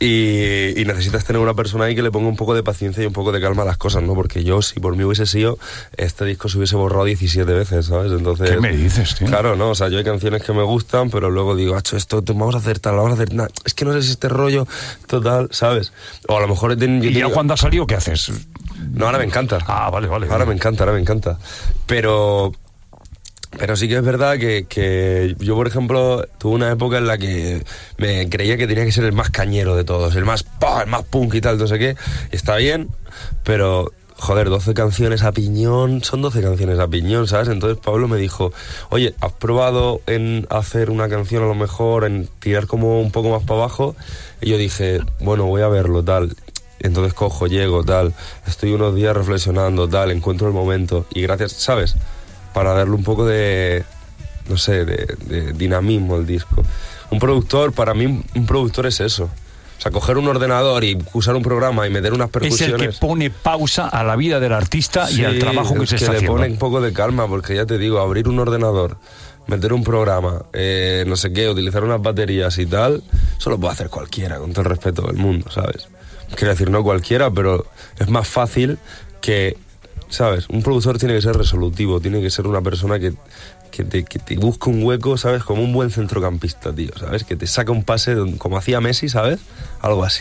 y necesitas tener una persona ahí que le ponga un poco de paciencia y un poco de calma a las cosas, ¿no? Porque yo, si por mí hubiese sido, este disco se hubiese borrado 17 veces, ¿sabes? Entonces, ¿Qué me dices, tío? Claro, no, o sea, yo hay canciones que me gustan, pero luego digo, esto vamos a hacer tal, vamos a hacer nada. Es que no sé si este rollo total, ¿sabes? O a lo mejor ¿Y ya cuando ha salido qué haces? No, ahora me encanta. Ah, vale. Ahora me encanta. Pero sí que es verdad que yo, por ejemplo, tuve una época en la que me creía que tenía que ser el más cañero de todos, el más punk y tal, no sé qué. Y está bien, pero, joder, 12 canciones a piñón, son 12 canciones a piñón, ¿sabes? Entonces Pablo me dijo, oye, ¿has probado en hacer una canción a lo mejor, en tirar como un poco más para abajo? Y yo dije, bueno, voy a verlo, tal. Entonces cojo, llego, tal, estoy unos días reflexionando, tal, encuentro el momento. Y gracias, ¿sabes?, para darle un poco de, no sé, de dinamismo al disco. Un productor, para mí, un productor es eso. O sea, coger un ordenador y usar un programa y meter unas Es percusiones... el que pone pausa a la vida del artista y al trabajo que se está le haciendo. pone un poco de calma, porque ya te digo, abrir un ordenador, meter un programa, no sé qué, utilizar unas baterías y tal, eso lo puede hacer cualquiera, con todo el respeto del mundo, ¿sabes? Quiero decir, no cualquiera, pero es más fácil que... ¿Sabes? Un productor tiene que ser resolutivo, tiene que ser una persona que te busca un hueco, ¿sabes? Como un buen centrocampista, tío, ¿sabes? Que te saca un pase como hacía Messi, ¿sabes? Algo así.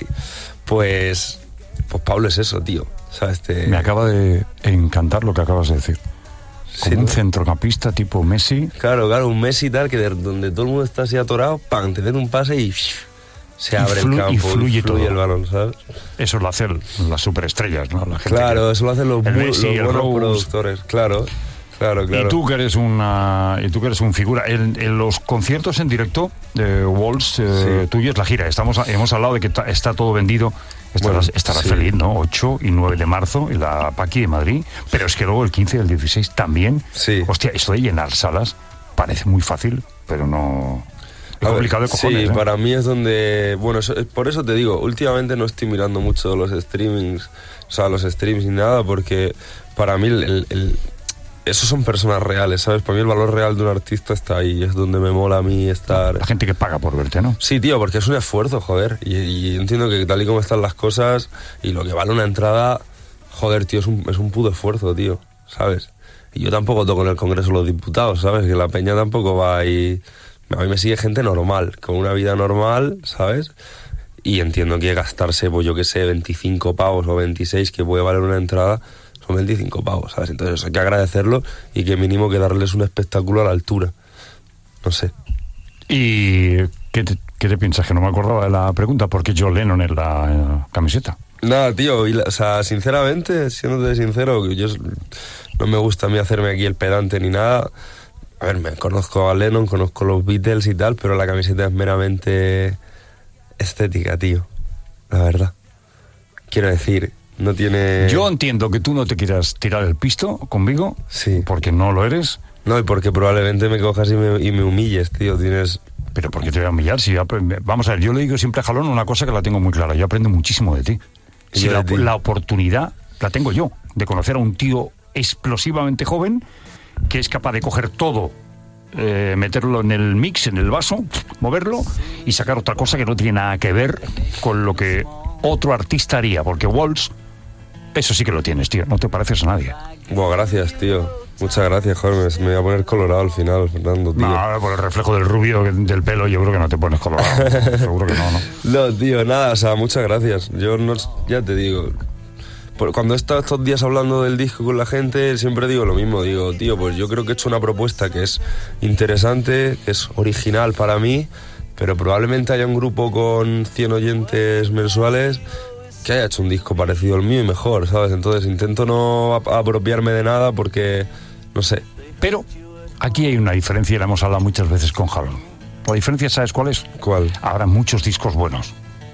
Pues Pablo es eso, tío, ¿sabes? Me acaba de encantar lo que acabas de decir. Como un centrocampista tipo Messi. Claro, un Messi tal, que donde todo el mundo está así atorado, ¡pam!, te den un pase y se abre el campo, y fluye todo el balón, ¿sabes? Eso lo hacen las superestrellas, ¿no? La gente Claro, eso lo hacen los Messi, buenos Rose. productores, claro. Y tú que eres un figura. En los conciertos en directo de Walls, tuyo es la gira. Hemos hablado de que está todo vendido. Estarás feliz, ¿no? 8 y 9 de marzo en la Paqui de Madrid. Pero es que luego el 15 y el 16 también. Sí. Hostia, esto de llenar salas parece muy fácil, pero no... Es complicado de cojones. Sí, para mí es donde... Bueno, por eso te digo, últimamente no estoy mirando mucho los streamings, o sea, los streams ni nada, porque para mí esos son personas reales, ¿sabes? Para mí el valor real de un artista está ahí, es donde me mola a mí estar... La gente que paga por verte, ¿no? Sí, tío, porque es un esfuerzo, joder, y entiendo que tal y como están las cosas y lo que vale una entrada, joder, tío, es un puto esfuerzo, tío, ¿sabes? Y yo tampoco toco en el Congreso de los Diputados, ¿sabes? Que la peña tampoco va ahí... A mí me sigue gente normal, con una vida normal, ¿sabes? Y entiendo que gastarse, pues yo qué sé, 25 pavos o 26 que puede valer una entrada... Son 25 pavos, ¿sabes? Entonces hay que agradecerlo y que mínimo que darles un espectáculo a la altura. No sé. ¿Y qué te piensas? Que no me acordaba de la pregunta. ¿Por qué John Lennon en la camiseta? Nada, tío, o sea, sinceramente, siéndote sincero, yo no me gusta a mí hacerme aquí el pedante ni nada. A ver, me conozco a Lennon, conozco los Beatles y tal, pero la camiseta es meramente estética, tío. La verdad. Quiero decir... No tiene... Yo entiendo que tú no te quieras tirar el pisto conmigo, sí, porque no lo eres. No, y porque probablemente me cojas y me humilles, tío, tienes... Pero ¿por qué te voy a humillar? Vamos a ver, yo le digo siempre a Jalón una cosa que la tengo muy clara, yo aprendo muchísimo de ti. Si la oportunidad la tengo yo, de conocer a un tío explosivamente joven, que es capaz de coger todo, meterlo en el mix, en el vaso, moverlo, y sacar otra cosa que no tiene nada que ver con lo que otro artista haría, porque Walls... Eso sí que lo tienes, tío. No te pareces a nadie. Bueno, gracias, tío. Muchas gracias, joder. Me voy a poner colorado al final, Fernando, tío. No, por el reflejo del rubio del pelo yo creo que no te pones colorado. Seguro que no, ¿no? No, tío, nada. O sea, muchas gracias. Yo no... Ya te digo... Cuando he estado estos días hablando del disco con la gente, siempre digo lo mismo. Digo, tío, pues yo creo que he hecho una propuesta que es interesante, que es original para mí, pero probablemente haya un grupo con 100 oyentes mensuales que haya hecho un disco parecido al mío y mejor, ¿sabes? Entonces intento no apropiarme de nada porque, no sé. Pero aquí hay una diferencia y la hemos hablado muchas veces con Jalón. ¿La diferencia sabes cuál es? ¿Cuál? Habrá muchos discos buenos.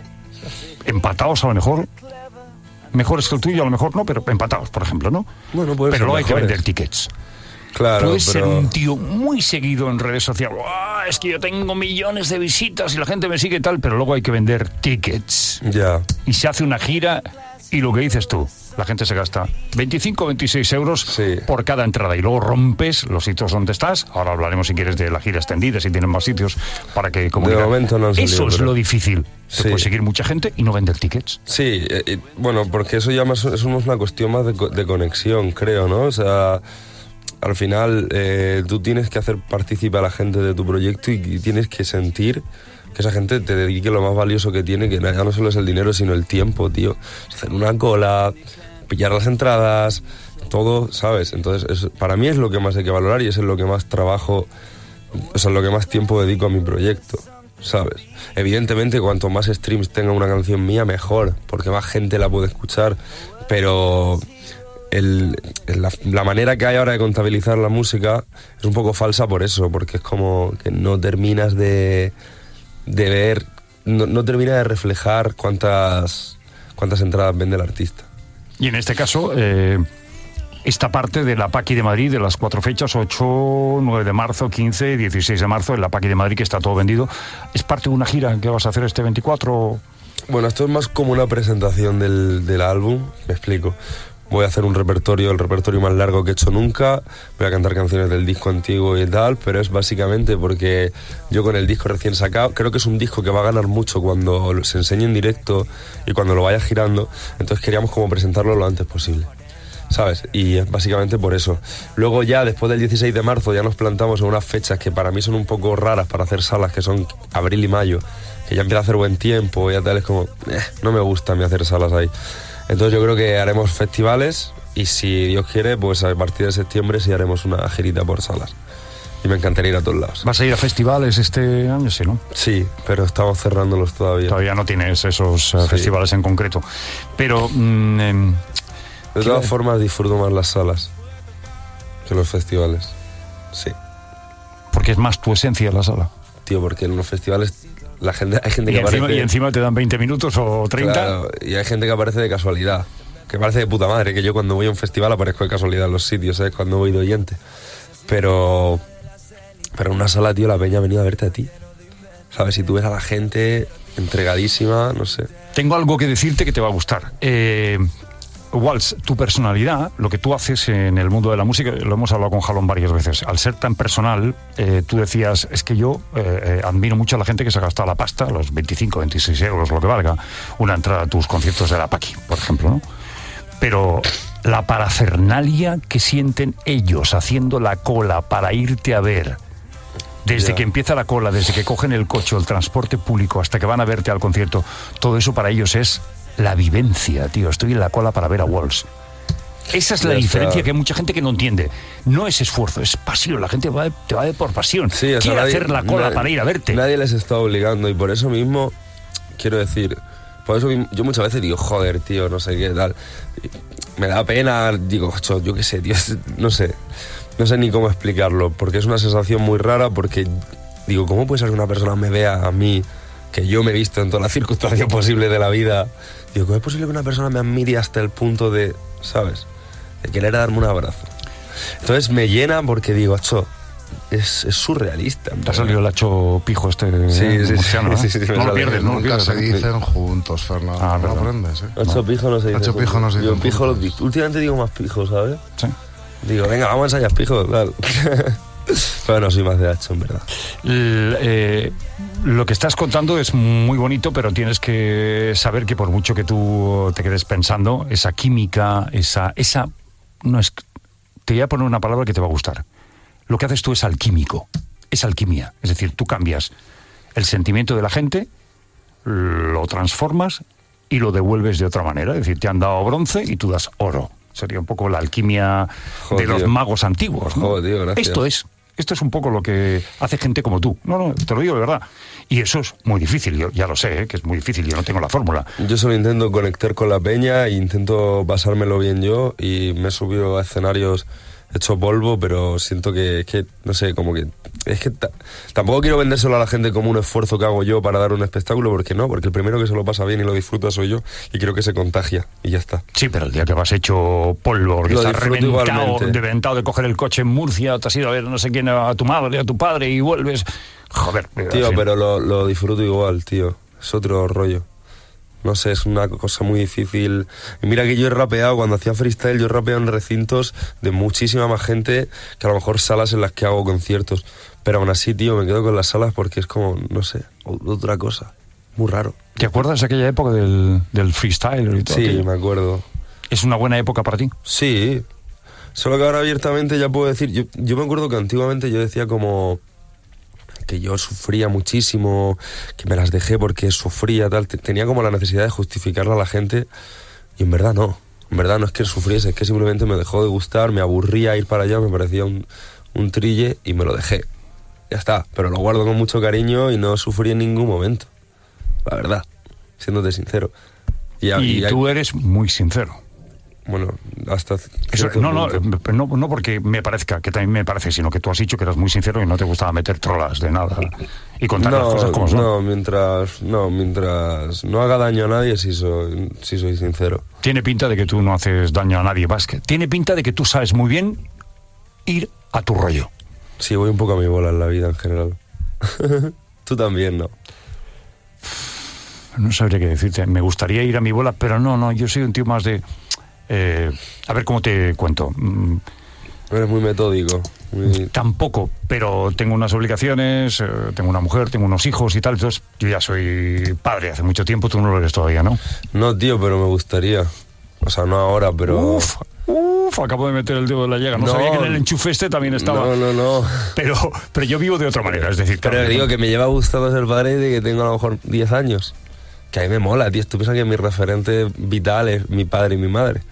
Empatados a lo mejor. Mejores que el tuyo a lo mejor no, pero empatados, por ejemplo, ¿no? Bueno, puede ser. Pero luego hay que mejores. vender tickets. Claro, Puedes pero... ser un tío muy seguido en redes sociales. ¡Ah, es que yo tengo millones de visitas y la gente me sigue y tal! Pero luego hay que vender tickets. Ya. Y se hace una gira y lo que dices tú, la gente se gasta 25 o 26 euros Sí. por cada entrada. Y luego rompes los sitios donde estás. Ahora hablaremos, si quieres, de la gira extendida, si tienen más sitios para que comunicar. De momento no han salido, Eso es pero- lo difícil. Sí. Te puede seguir mucha gente y no vender tickets. Sí, bueno, porque eso ya más es una cuestión más de conexión, creo, ¿no? O sea, al final tú tienes que hacer partícipe a la gente de tu proyecto y tienes que sentir que esa gente te dedique lo más valioso que tiene, que ya no solo es el dinero, sino el tiempo, tío. Hacer una cola, pillar las entradas, todo, ¿sabes? Entonces, para mí es lo que más hay que valorar y es en lo que más trabajo, o sea, en lo que más tiempo dedico a mi proyecto, ¿sabes? Evidentemente, cuanto más streams tenga una canción mía, mejor, porque más gente la puede escuchar, pero la manera que hay ahora de contabilizar la música es un poco falsa por eso, porque es como que no terminas de ver, no termina de reflejar cuántas entradas vende el artista. Y en este caso, esta parte de la Paqui de Madrid, de las 4 fechas, 8, 9 de marzo, 15, 16 de marzo, en la Paqui de Madrid, que está todo vendido, ¿es parte de una gira que vas a hacer este 24? Bueno, esto es más como una presentación del álbum, me explico. Voy a hacer el repertorio más largo que he hecho nunca, voy a cantar canciones del disco antiguo y tal, pero es básicamente porque yo con el disco recién sacado, creo que es un disco que va a ganar mucho cuando se enseñe en directo y cuando lo vaya girando, entonces queríamos como presentarlo lo antes posible, ¿sabes? Y es básicamente por eso. Luego ya, después del 16 de marzo, ya nos plantamos en unas fechas que para mí son un poco raras para hacer salas, que son abril y mayo, que ya empieza a hacer buen tiempo, ya tal, es como, no me gusta a mí hacer salas ahí. Entonces yo creo que haremos festivales Y si Dios quiere, pues a partir de septiembre sí haremos una girita por salas. Y me encantaría ir a todos lados. ¿Vas a ir a festivales este año? Sí, ¿no? Sí, pero estamos cerrándolos todavía. Todavía no tienes esos Sí. festivales en concreto. Pero... De todas formas, disfruto más las salas que los festivales. Sí. porque es más tu esencia la sala. Tío, porque en los festivales hay gente que Y encima te dan 20 minutos o 30. Claro, y hay gente que aparece de casualidad. Que parece de puta madre, que yo cuando voy a un festival aparezco de casualidad en los sitios, ¿sabes? Cuando voy de oyente. Pero en una sala, tío, la peña ha venido a verte a ti. ¿Sabes? Si tú ves a la gente entregadísima, no sé. Tengo algo que decirte que te va a gustar. Walsh, tu personalidad, lo que tú haces en el mundo de la música, lo hemos hablado con Jalón varias veces, al ser tan personal, tú decías, es que yo admiro mucho a la gente que se ha gastado la pasta, los 25, 26 euros, lo que valga, una entrada a tus conciertos de la Paqui, por ejemplo, ¿no? Pero la parafernalia que sienten ellos haciendo la cola para irte a ver, desde que empieza la cola, desde que cogen el coche o el transporte público hasta que van a verte al concierto, todo eso para ellos es la vivencia, tío. Estoy en la cola para ver a Walsh. Esa es la diferencia que hay mucha gente que no entiende. No es esfuerzo, es pasión. La gente te va a ver por pasión. Sí, quiere hacer la cola para ir a verte. Nadie les está obligando y por eso mismo, quiero decir, por eso mismo, yo muchas veces digo, joder, tío, no sé qué tal. Me da pena, digo, yo qué sé, tío, no sé ni cómo explicarlo, porque es una sensación muy rara, porque digo, ¿cómo puede ser que una persona me vea a mí, que yo me he visto en todas las circunstancias posibles de la vida? Digo, ¿cómo es posible que una persona me admire hasta el punto de, ¿sabes?, de querer darme un abrazo? Entonces me llena porque digo, es surrealista. Te ha salido el hacho pijo murciano, sí, no lo pierdes, no lo Nunca pierdes. se dicen juntos, Fernando. Ah, no verdad. aprendes, ¿eh? Ocho pijos no se dice. Ocho pijos no se dicen Yo pijo juntos. últimamente digo más pijos, ¿sabes? Sí. Digo, venga, vamos a ensayar pijos, tal. Pero no soy más de hacho, en verdad. Lo que estás contando es muy bonito, pero tienes que saber que por mucho que tú te quedes pensando, esa química, esa no es. Te voy a poner una palabra que te va a gustar. Lo que haces tú es alquímico, es alquimia. Es decir, tú cambias el sentimiento de la gente, lo transformas y lo devuelves de otra manera. Es decir, te han dado bronce y tú das oro. Sería un poco la alquimia de los magos antiguos, ¿no? Joder, tío, gracias. Esto es un poco lo que hace gente como tú. No, te lo digo de verdad. Y eso es muy difícil, yo ya lo sé, que es muy difícil, yo no tengo la fórmula. Yo solo intento conectar con la peña e intento pasármelo bien yo, y me he subido a escenarios hecho polvo, pero siento que no sé, como que... Es que tampoco quiero vendérselo a la gente como un esfuerzo que hago yo para dar un espectáculo, porque no, porque el primero que se lo pasa bien y lo disfruta soy yo, y creo que se contagia, y ya está. Sí, pero el día que vas hecho polvo, que Lo estás disfruto reventado de coger el coche en Murcia, te has ido a ver no sé quién, a tu madre, a tu padre, y vuelves... Joder. Tío, en fin. pero lo disfruto igual, tío. Es otro rollo. No sé, es una cosa muy difícil. Y mira que yo he rapeado, cuando hacía freestyle, yo he rapeado en recintos de muchísima más gente que a lo mejor salas en las que hago conciertos. Pero aún así, tío, me quedo con las salas porque es como, no sé, otra cosa. Muy raro. ¿Te acuerdas de aquella época del freestyle y todo Sí, aquello? me acuerdo. ¿Es una buena época para ti? Sí. Solo que ahora abiertamente ya puedo decir... Yo me acuerdo que antiguamente yo decía como... que yo sufría muchísimo, que me las dejé porque sufría, tal. Tenía como la necesidad de justificarle a la gente, y en verdad no es que sufriese, es que simplemente me dejó de gustar, me aburría ir para allá, me parecía un trille y me lo dejé. Ya está, pero lo guardo con mucho cariño y no sufrí en ningún momento, la verdad, siéndote sincero. Y tú eres muy sincero. Bueno, hasta... Eso, cierto punto. no porque me parezca, que también me parece, sino que tú has dicho que eras muy sincero y no te gustaba meter trolas de nada y contar las cosas como son. Mientras no haga daño a nadie, sí soy sincero. Tiene pinta de que tú no haces daño a nadie, Vázquez. Tiene pinta de que tú sabes muy bien ir a tu rollo. Sí, voy un poco a mi bola en la vida en general. Tú también, ¿no? No sabría qué decirte. Me gustaría ir a mi bola, pero no, yo soy un tío más de... a ver cómo te cuento. Eres muy metódico. Tampoco, pero tengo unas obligaciones, tengo una mujer, tengo unos hijos y tal, entonces yo ya soy padre hace mucho tiempo, tú no lo eres todavía, ¿no? No, tío, pero me gustaría. O sea, no ahora, pero... Uf, acabo de meter el dedo en la llaga. No sabía que en el enchufe este también estaba. No. Pero yo vivo de otra manera, es decir... Pero digo que me lleva gustando ser padre desde que tengo a lo mejor 10 años. Que a mí me mola, tío. Tú piensas que mi referente vital es mi padre y mi madre.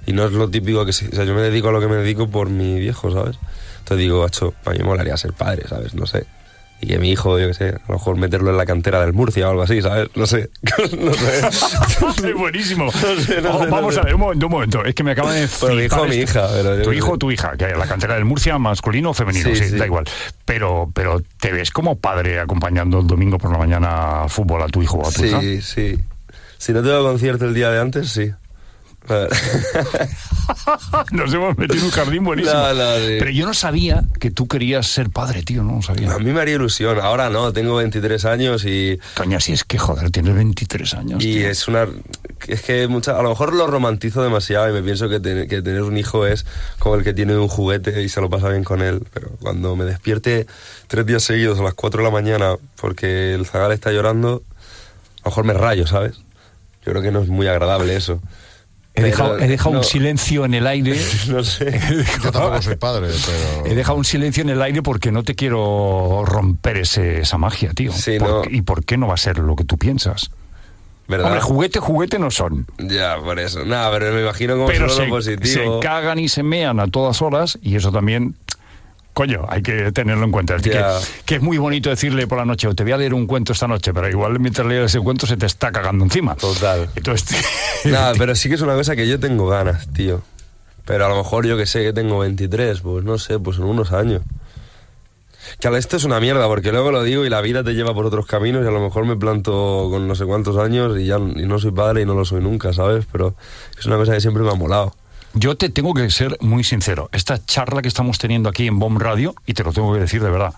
Y no es lo típico que... O sea, yo me dedico a lo que me dedico por mi viejo, ¿sabes? Entonces digo, macho, a mí me molaría ser padre, ¿sabes? No sé. Y que mi hijo, yo qué sé, a lo mejor meterlo en la cantera del Murcia o algo así, ¿sabes? No sé. No sé. Es buenísimo. No sé, Vamos a ver, un momento. Es que me acaba de Pero mi hijo o flipar mi esto. hija. Pero Tu hijo o tu hija, que la cantera del Murcia, masculino o femenino, sí, Sí. da igual. Pero ¿te ves como padre acompañando el domingo por la mañana a fútbol a tu hijo o a tu hija? Sí, sí. Si no tengo concierto el día de antes, sí. A ver. Nos hemos metido en un jardín buenísimo. No, sí. Pero yo no sabía que tú querías ser padre, tío, no lo sabía. A mí me haría ilusión. Ahora no, tengo 23 años y Coño, si es que, joder, tienes 23 años. tío. es una... Es que a lo mejor lo romantizo demasiado y me pienso que tener un hijo es como el que tiene un juguete y se lo pasa bien con él. Pero cuando me despierte 3 días seguidos a las 4 de la mañana porque el zagal está llorando, a lo mejor me rayo, ¿sabes? Yo creo que no es muy agradable eso. He dejado no. un silencio en el aire. No sé. Yo tampoco soy padre, pero... He dejado un silencio en el aire porque no te quiero romper esa magia, tío. Sí, no. ¿Y por qué no va a ser lo que tú piensas? ¿Verdad? Hombre, juguete no son. Ya, por eso. Nada, pero me imagino como Pero solo se positivo. cagan y se mean a todas horas y eso también... Coño, hay que tenerlo en cuenta. Así Ya. que es muy bonito decirle por la noche, te voy a leer un cuento esta noche, pero igual mientras lees ese cuento se te está cagando encima. Total. Entonces, Nada, pero sí que es una cosa que yo tengo ganas, tío. Pero a lo mejor yo que sé que tengo 23, pues no sé, pues en unos años. Que esto es una mierda, porque luego lo digo y la vida te lleva por otros caminos y a lo mejor me planto con no sé cuántos años y ya y no soy padre y no lo soy nunca, ¿sabes? Pero es una cosa que siempre me ha molado. yo te tengo que ser muy sincero. Esta charla que estamos teniendo aquí en BOM Radio, y te lo tengo que decir de verdad,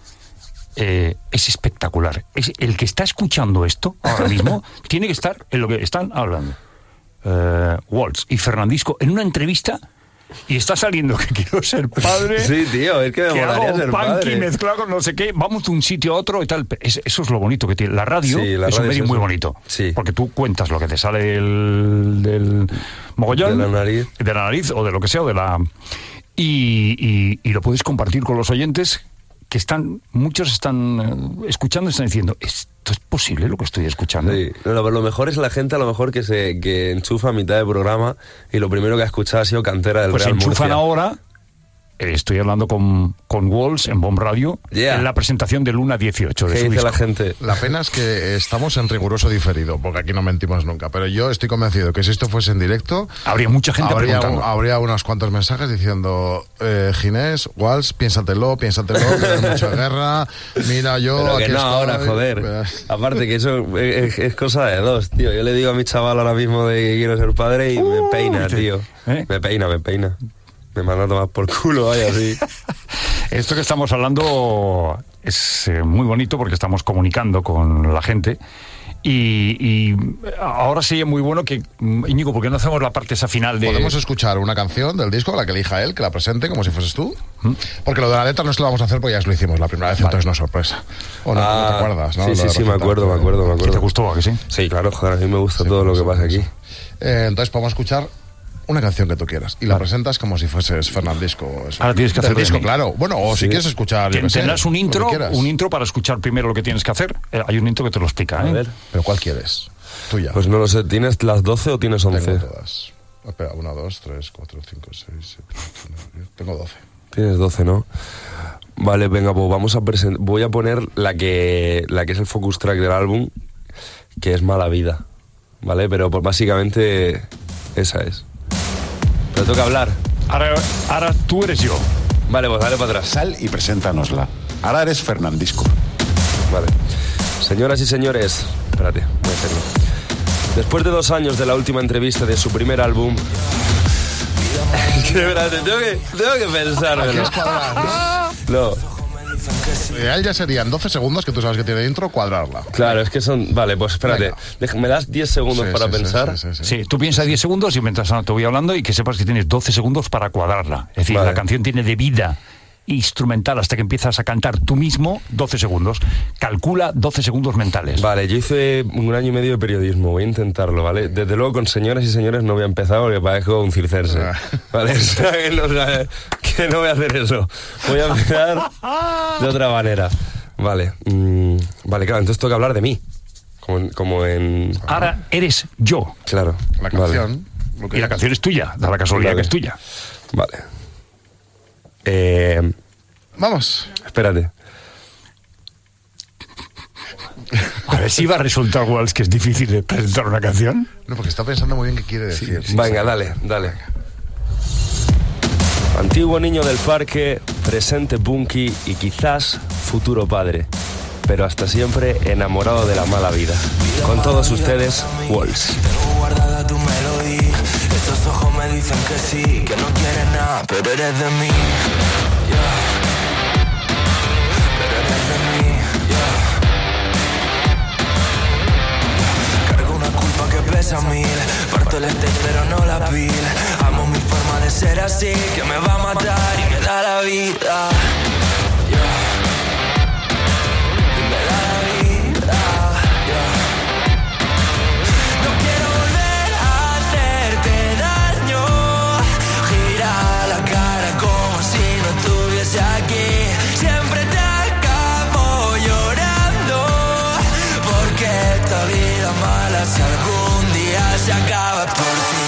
es espectacular. El que está escuchando esto ahora mismo tiene que estar en lo que están hablando. Waltz y Fernandisco en una entrevista y está saliendo que quiero ser padre. Sí, tío, es que me que molaría hago ser punky padre. mezclado con no sé qué, vamos de un sitio a otro y tal. Eso es lo bonito que tiene. La radio Sí, la es un radio medio es muy eso. bonito. Sí. Porque tú cuentas lo que te sale del mogollón. De la nariz. De la nariz o de lo que sea, o de la... Y lo puedes compartir con los oyentes que muchos están escuchando y están diciendo, ¿esto es posible lo que estoy escuchando? Sí. No, lo mejor es la gente a lo mejor que enchufa a mitad de programa y lo primero que ha escuchado ha sido cantera del Pues Real enchufan Murcia. ahora. Estoy hablando con Walls en BOM Radio Yeah. en la presentación de Luna 18 de ¿Qué su dice disco. la gente? La pena es que estamos en riguroso diferido, porque aquí no mentimos nunca. Pero yo estoy convencido que si esto fuese en directo, Habría mucha gente preguntando. habría unos cuantos mensajes diciendo, Ginés, Walsh, piénsatelo, que hay mucha guerra. Mira, yo Pero que aquí no estoy. ahora, joder. Aparte que eso es cosa de dos, tío. Yo le digo a mi chaval ahora mismo de que quiero ser padre y me peina, dice, tío. ¿eh? Me peina. Me manda a tomar por culo, vaya, así. Esto que estamos hablando es muy bonito porque estamos comunicando con la gente y ahora sería muy bueno que, Íñigo, ¿por qué no hacemos la parte esa final de... Podemos escuchar una canción del disco, la que elija él, que la presente como si fueses tú. Porque lo de la letra no se lo vamos a hacer porque ya lo hicimos la primera vez, entonces no es sorpresa. O no, no te acuerdas, ¿no? Sí, Lo de sí, me recitar. acuerdo. ¿Sí te gustó, a que sí? Sí, claro, joder, a mí me gusta Sí, todo lo que sí, pasa sí. aquí. Entonces podemos escuchar una canción que tú quieras y la presentas como si fueses Fernandisco. Ahora tienes que hacer del disco, de mí. claro. Bueno, o si Sí. quieres escuchar, yo qué sé, Tendrás un lo que intro quieras. para escuchar primero lo que tienes que hacer. Hay un intro que te lo explica, ¿eh? A ver. Pero ¿cuál quieres? Tuya. Pues no lo sé, ¿tienes las 12 o tienes 11? Tengo todas. Espera, 1, 2, 3, 4, 5, 6, 7, 8, 9, 10. Tengo 12. Tienes 12, ¿no? Vale, venga, pues vamos a presentar. Voy a poner la que es el focus track del álbum, que es Mala Vida, ¿vale? Pero pues básicamente esa es. Pero toca hablar. Ahora tú eres yo. Vale, pues dale para atrás. Sal y preséntanosla. Ahora eres Fernandisco. Vale. Señoras y señores, espérate, voy a hacerlo. Después de 2 años de la última entrevista de su primer álbum... Espérate, tengo que pensármelo. ¿Quieres cuadrar, No, no? Ideal ya serían 12 segundos, que tú sabes que tiene intro, cuadrarla. claro, es que son... Vale, pues espérate. ¿Me das 10 segundos Sí, para sí, sí, pensar? sí, sí, sí. Sí, tú piensas 10 segundos y mientras te voy hablando y que sepas que tienes 12 segundos para cuadrarla. Es decir, Vale. la canción tiene de vida instrumental hasta que empiezas a cantar tú mismo 12 segundos. Calcula 12 segundos mentales. Vale, yo hice 1 año y medio de periodismo, voy a intentarlo, ¿vale? Desde luego con señoras y señores no voy a empezar porque parezco un circense, ¿vale? O sea, que no voy a hacer eso. Voy a empezar de otra manera. Vale, vale, claro, entonces tengo que hablar de mí. Como en... Ahora eres yo. Claro. La vale. canción. Y la canción es tuya, da la casualidad que es tuya. Vale. Vamos. Espérate. A ver si va a resultar, Walsh, que es difícil de presentar una canción. No, porque está pensando muy bien qué quiere decir. Venga, dale. Antiguo niño del parque, presente punky y quizás futuro padre, pero hasta siempre enamorado de la mala vida. Con todos ustedes, Walsh. Tengo guardada tu melodía. Estos ojos me dicen que sí, que no quieres nada, pero eres de mí. Pero eres de mí. Cargo una culpa que pesa 1000. Parto el stage pero no la pila. Amo mi forma de ser así, que me va a matar y me da la vida. Y me da la vida. No quiero volver a hacerte daño. Gira la cara como si no estuviese aquí. Siempre te acabo llorando, porque esta vida mala, si algún día se acaba por ti.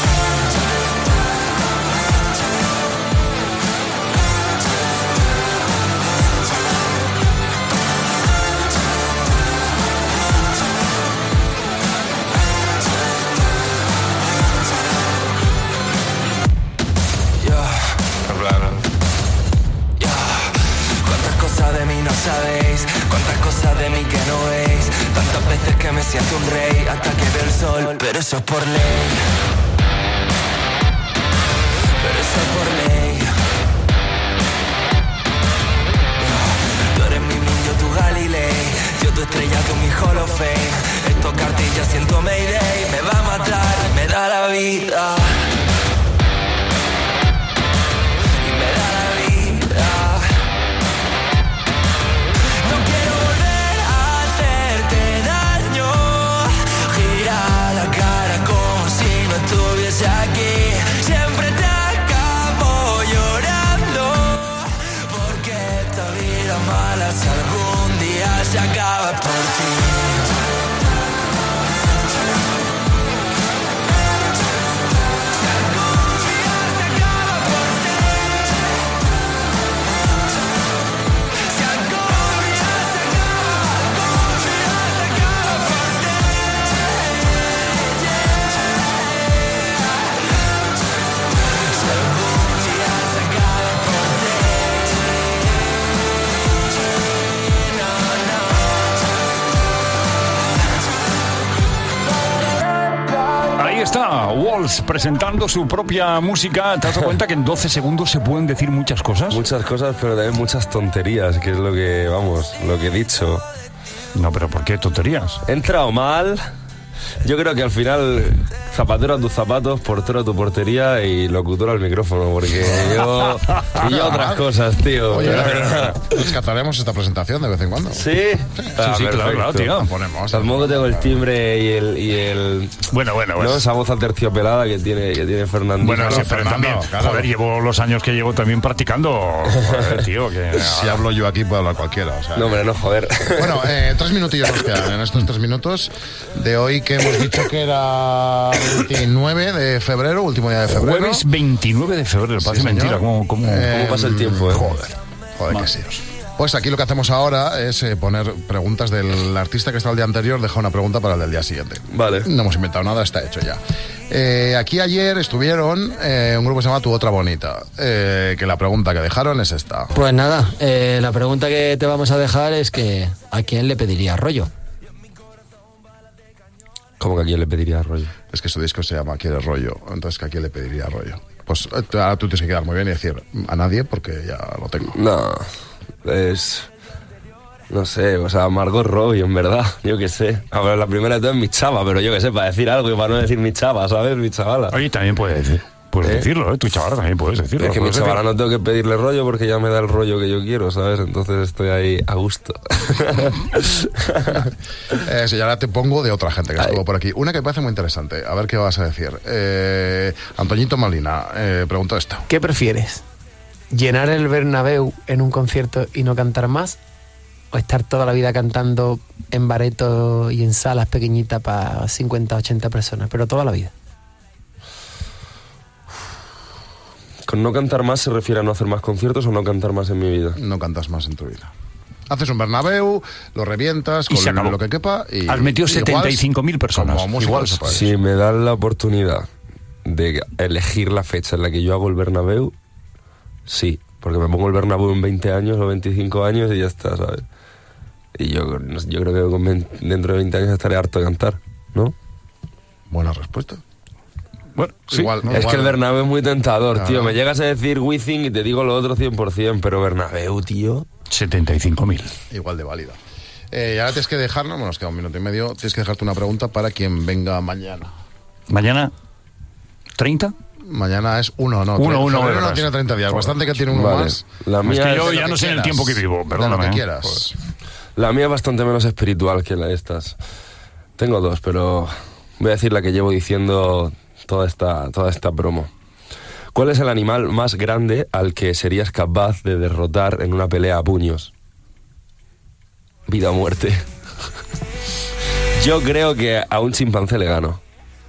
De mí no sabéis, cuántas cosas de mí que no veis, tantas veces que me siento un rey hasta que veo el sol, pero eso es por ley, pero eso es por ley. Tú eres mi niño, tu Galilei, yo tu estrella, tú mi Hall of Fame. Esto cartillas siento Mayday, me va a matar, me da la vida. Aquí siempre te acabo llorando, porque esta vida mala, si algún día se acaba por ti. Ahí está, Walsh presentando su propia música. ¿Te has dado cuenta que en 12 segundos se pueden decir muchas cosas? Muchas cosas, pero también muchas tonterías, que es lo que, vamos, lo que he dicho. No, pero ¿por qué tonterías? He entrado mal. Yo creo que al final, zapatero a tus zapatos, portero a tu portería y locutor al micrófono, porque yo... y yo otras cosas, tío. Oye, rescataremos esta presentación de vez en cuando. ¿Sí? Sí, claro, tío. Ponemos. Tampoco tengo el timbre y el Bueno. ¿no? Esa voz aterciopelada que tiene Fernando. Bueno, sí, pero Fernando, también, claro. joder, llevo los años que llevo también practicando, joder, tío, que... Si hablo yo aquí puede hablar cualquiera. O sea. No, hombre, no, joder. Bueno, 3 minutillos nos quedan en estos 3 minutos de hoy, que hemos dicho que era 29 de febrero, último día de febrero. Jueves 29 de febrero, parece señor. mentira. ¿Cómo pasa el tiempo, Joder que sí. Pues aquí lo que hacemos ahora es poner preguntas del artista que está el día anterior, deja una pregunta para el del día siguiente. Vale. No hemos inventado nada, está hecho ya. Aquí ayer estuvieron un grupo que se llama Tu Otra Bonita, que la pregunta que dejaron es esta. Pues nada, la pregunta que te vamos a dejar es que ¿a quién le pediría rollo? ¿Cómo que a quién le pediría rollo? Es que su disco se llama ¿Quieres rollo? Entonces, ¿que a quién le pediría rollo? Pues ahora tú tienes que quedar muy bien y decir a nadie, porque ya lo tengo. No, no sé, o sea, Margot Robbie, en verdad, yo qué sé. A ver, la primera de todo es mi chava, pero yo qué sé, para decir algo y para no decir mi chava, ¿sabes? Mi chavala. Oye, también puedes decirlo, ¿eh? Tu chavala también puedes decirlo. Es que mi chavala no tengo que pedirle rollo porque ya me da el rollo que yo quiero, ¿sabes? Entonces estoy ahí a gusto. Sí, ahora te pongo de otra gente que estuvo por aquí. Una que me parece muy interesante. A ver qué vas a decir. Antoñito Molina preguntó esto. ¿Qué prefieres? ¿Llenar el Bernabéu en un concierto y no cantar más? ¿O estar toda la vida cantando en baretos y en salas pequeñitas para 50, 80 personas? Pero toda la vida. ¿Con no cantar más se refiere a no hacer más conciertos o no cantar más en mi vida? No cantas más en tu vida. Haces un Bernabéu, lo revientas Y se con acabó. lo que quepa y... Has metido y 75.000 personas. como músico Igual. de ese país. Si me dan la oportunidad de elegir la fecha en la que yo hago el Bernabéu, sí, porque me pongo el Bernabéu en 20 años o 25 años y ya está, ¿sabes? Y yo creo que dentro de 20 años estaré harto de cantar, ¿no? Buena respuesta. Bueno, sí. Igual, Es que el Bernabéu es muy tentador, Claro. tío. Me llegas a decir Wizzing y te digo lo otro 100%, pero Bernabéu, tío... 75.000. Igual de válida. Y ahora tienes que dejarnos, bueno, nos queda un minuto y medio, tienes que dejarte una pregunta para quien venga mañana. Mañana, 30. Mañana es uno, no. Uno, Febrero no verás. tiene 30 días, bastante que tiene uno Vale. más. La Es mía que es- yo De lo ya que no sé en el quieras. tiempo que vivo, De lo perdóname. que ¿eh? quieras. La mía es bastante menos espiritual que la de estas. Tengo dos, pero voy a decir la que llevo diciendo toda esta promo. ¿Cuál es el animal más grande al que serías capaz de derrotar en una pelea a puños? Vida o muerte. Yo creo que a un chimpancé le gano.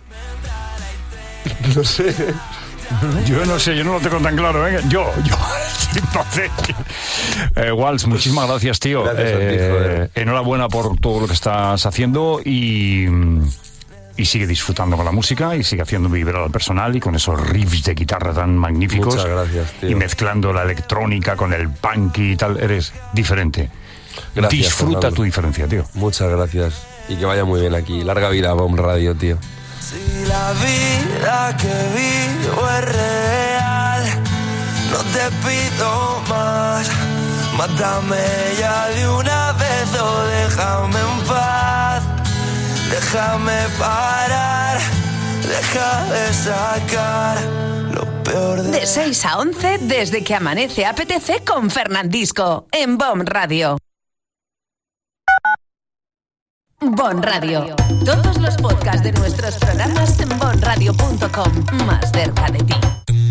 No sé. Yo no sé, yo no lo tengo tan claro, ¿eh? Yo. Entonces, Walsh, muchísimas gracias, tío. Gracias a ti, joder. Enhorabuena por todo lo que estás haciendo y sigue disfrutando con la música y sigue haciendo vibrar al personal y con esos riffs de guitarra tan magníficos. Muchas gracias, tío. Y mezclando la electrónica con el punk y tal, eres diferente. Gracias, Disfruta Juan Pablo. tu diferencia, tío. Muchas gracias. Y que vaya muy bien aquí. Larga vida a Bomb Radio, tío. Si la vida que vivo es real, no te pido más. Mátame ya de una vez o déjame en paz. Déjame parar, deja de sacar lo peor De 6 a 11, desde que amanece apetece con Fernandisco, en Bon Radio. Bon Radio. Todos los podcasts de nuestros programas en bonradio.com. Más cerca de ti.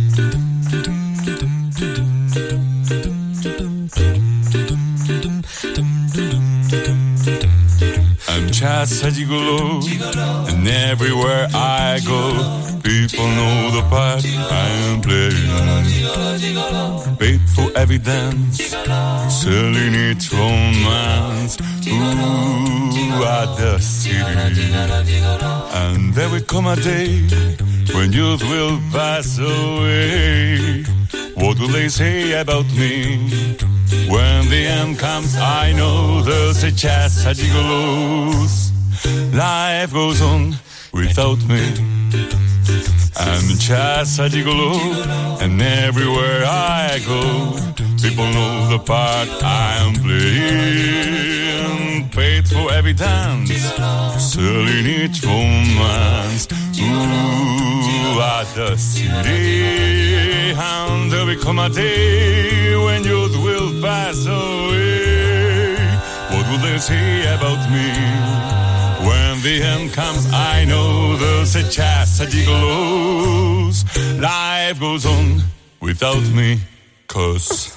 I'm just a gigolo, and everywhere I go, people know the part I'm playing. Paid for every dance, selling each romance. Ooh, at the city. And there will come a day when youth will pass away. What will they say about me? When the end comes, I know they'll say just a gigolos. Life goes on without me. I'm just a gigolo, and everywhere I go, people know the part I'm playing. Paid for every dance, selling each romance. Ooh, at the city, and there will come a day when youth will pass away. What will they say about me? When the end comes, I know they'll say just a gigolos. Life goes on without me, 'cause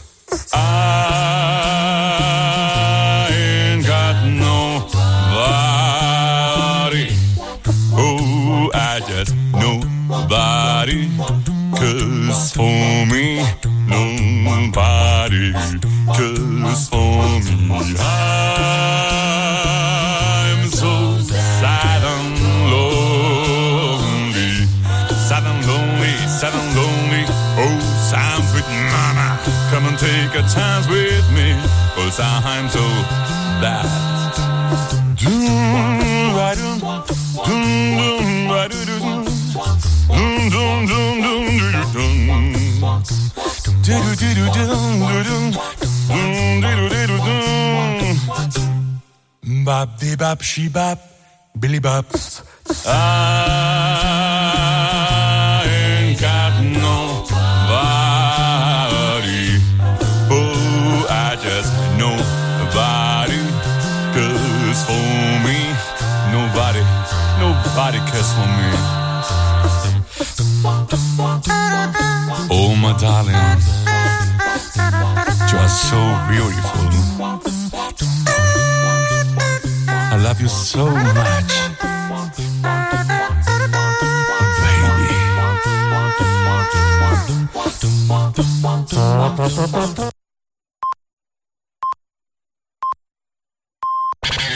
I ain't got nobody. Oh, I just nobody. 'Cause for me, nobody. 'Cause for me, I'm so sad and lonely. Sad and lonely, sad and lonely. Oh, Sam, pretty mama, come and take a chance with me. 'Cause I'm so bad. Bop de bop she bop Billy bop. I ain't got nobody. Oh, I just nobody. 'Cause for me, nobody cares for me. Oh, my darling, you are so beautiful. I love you so much, baby.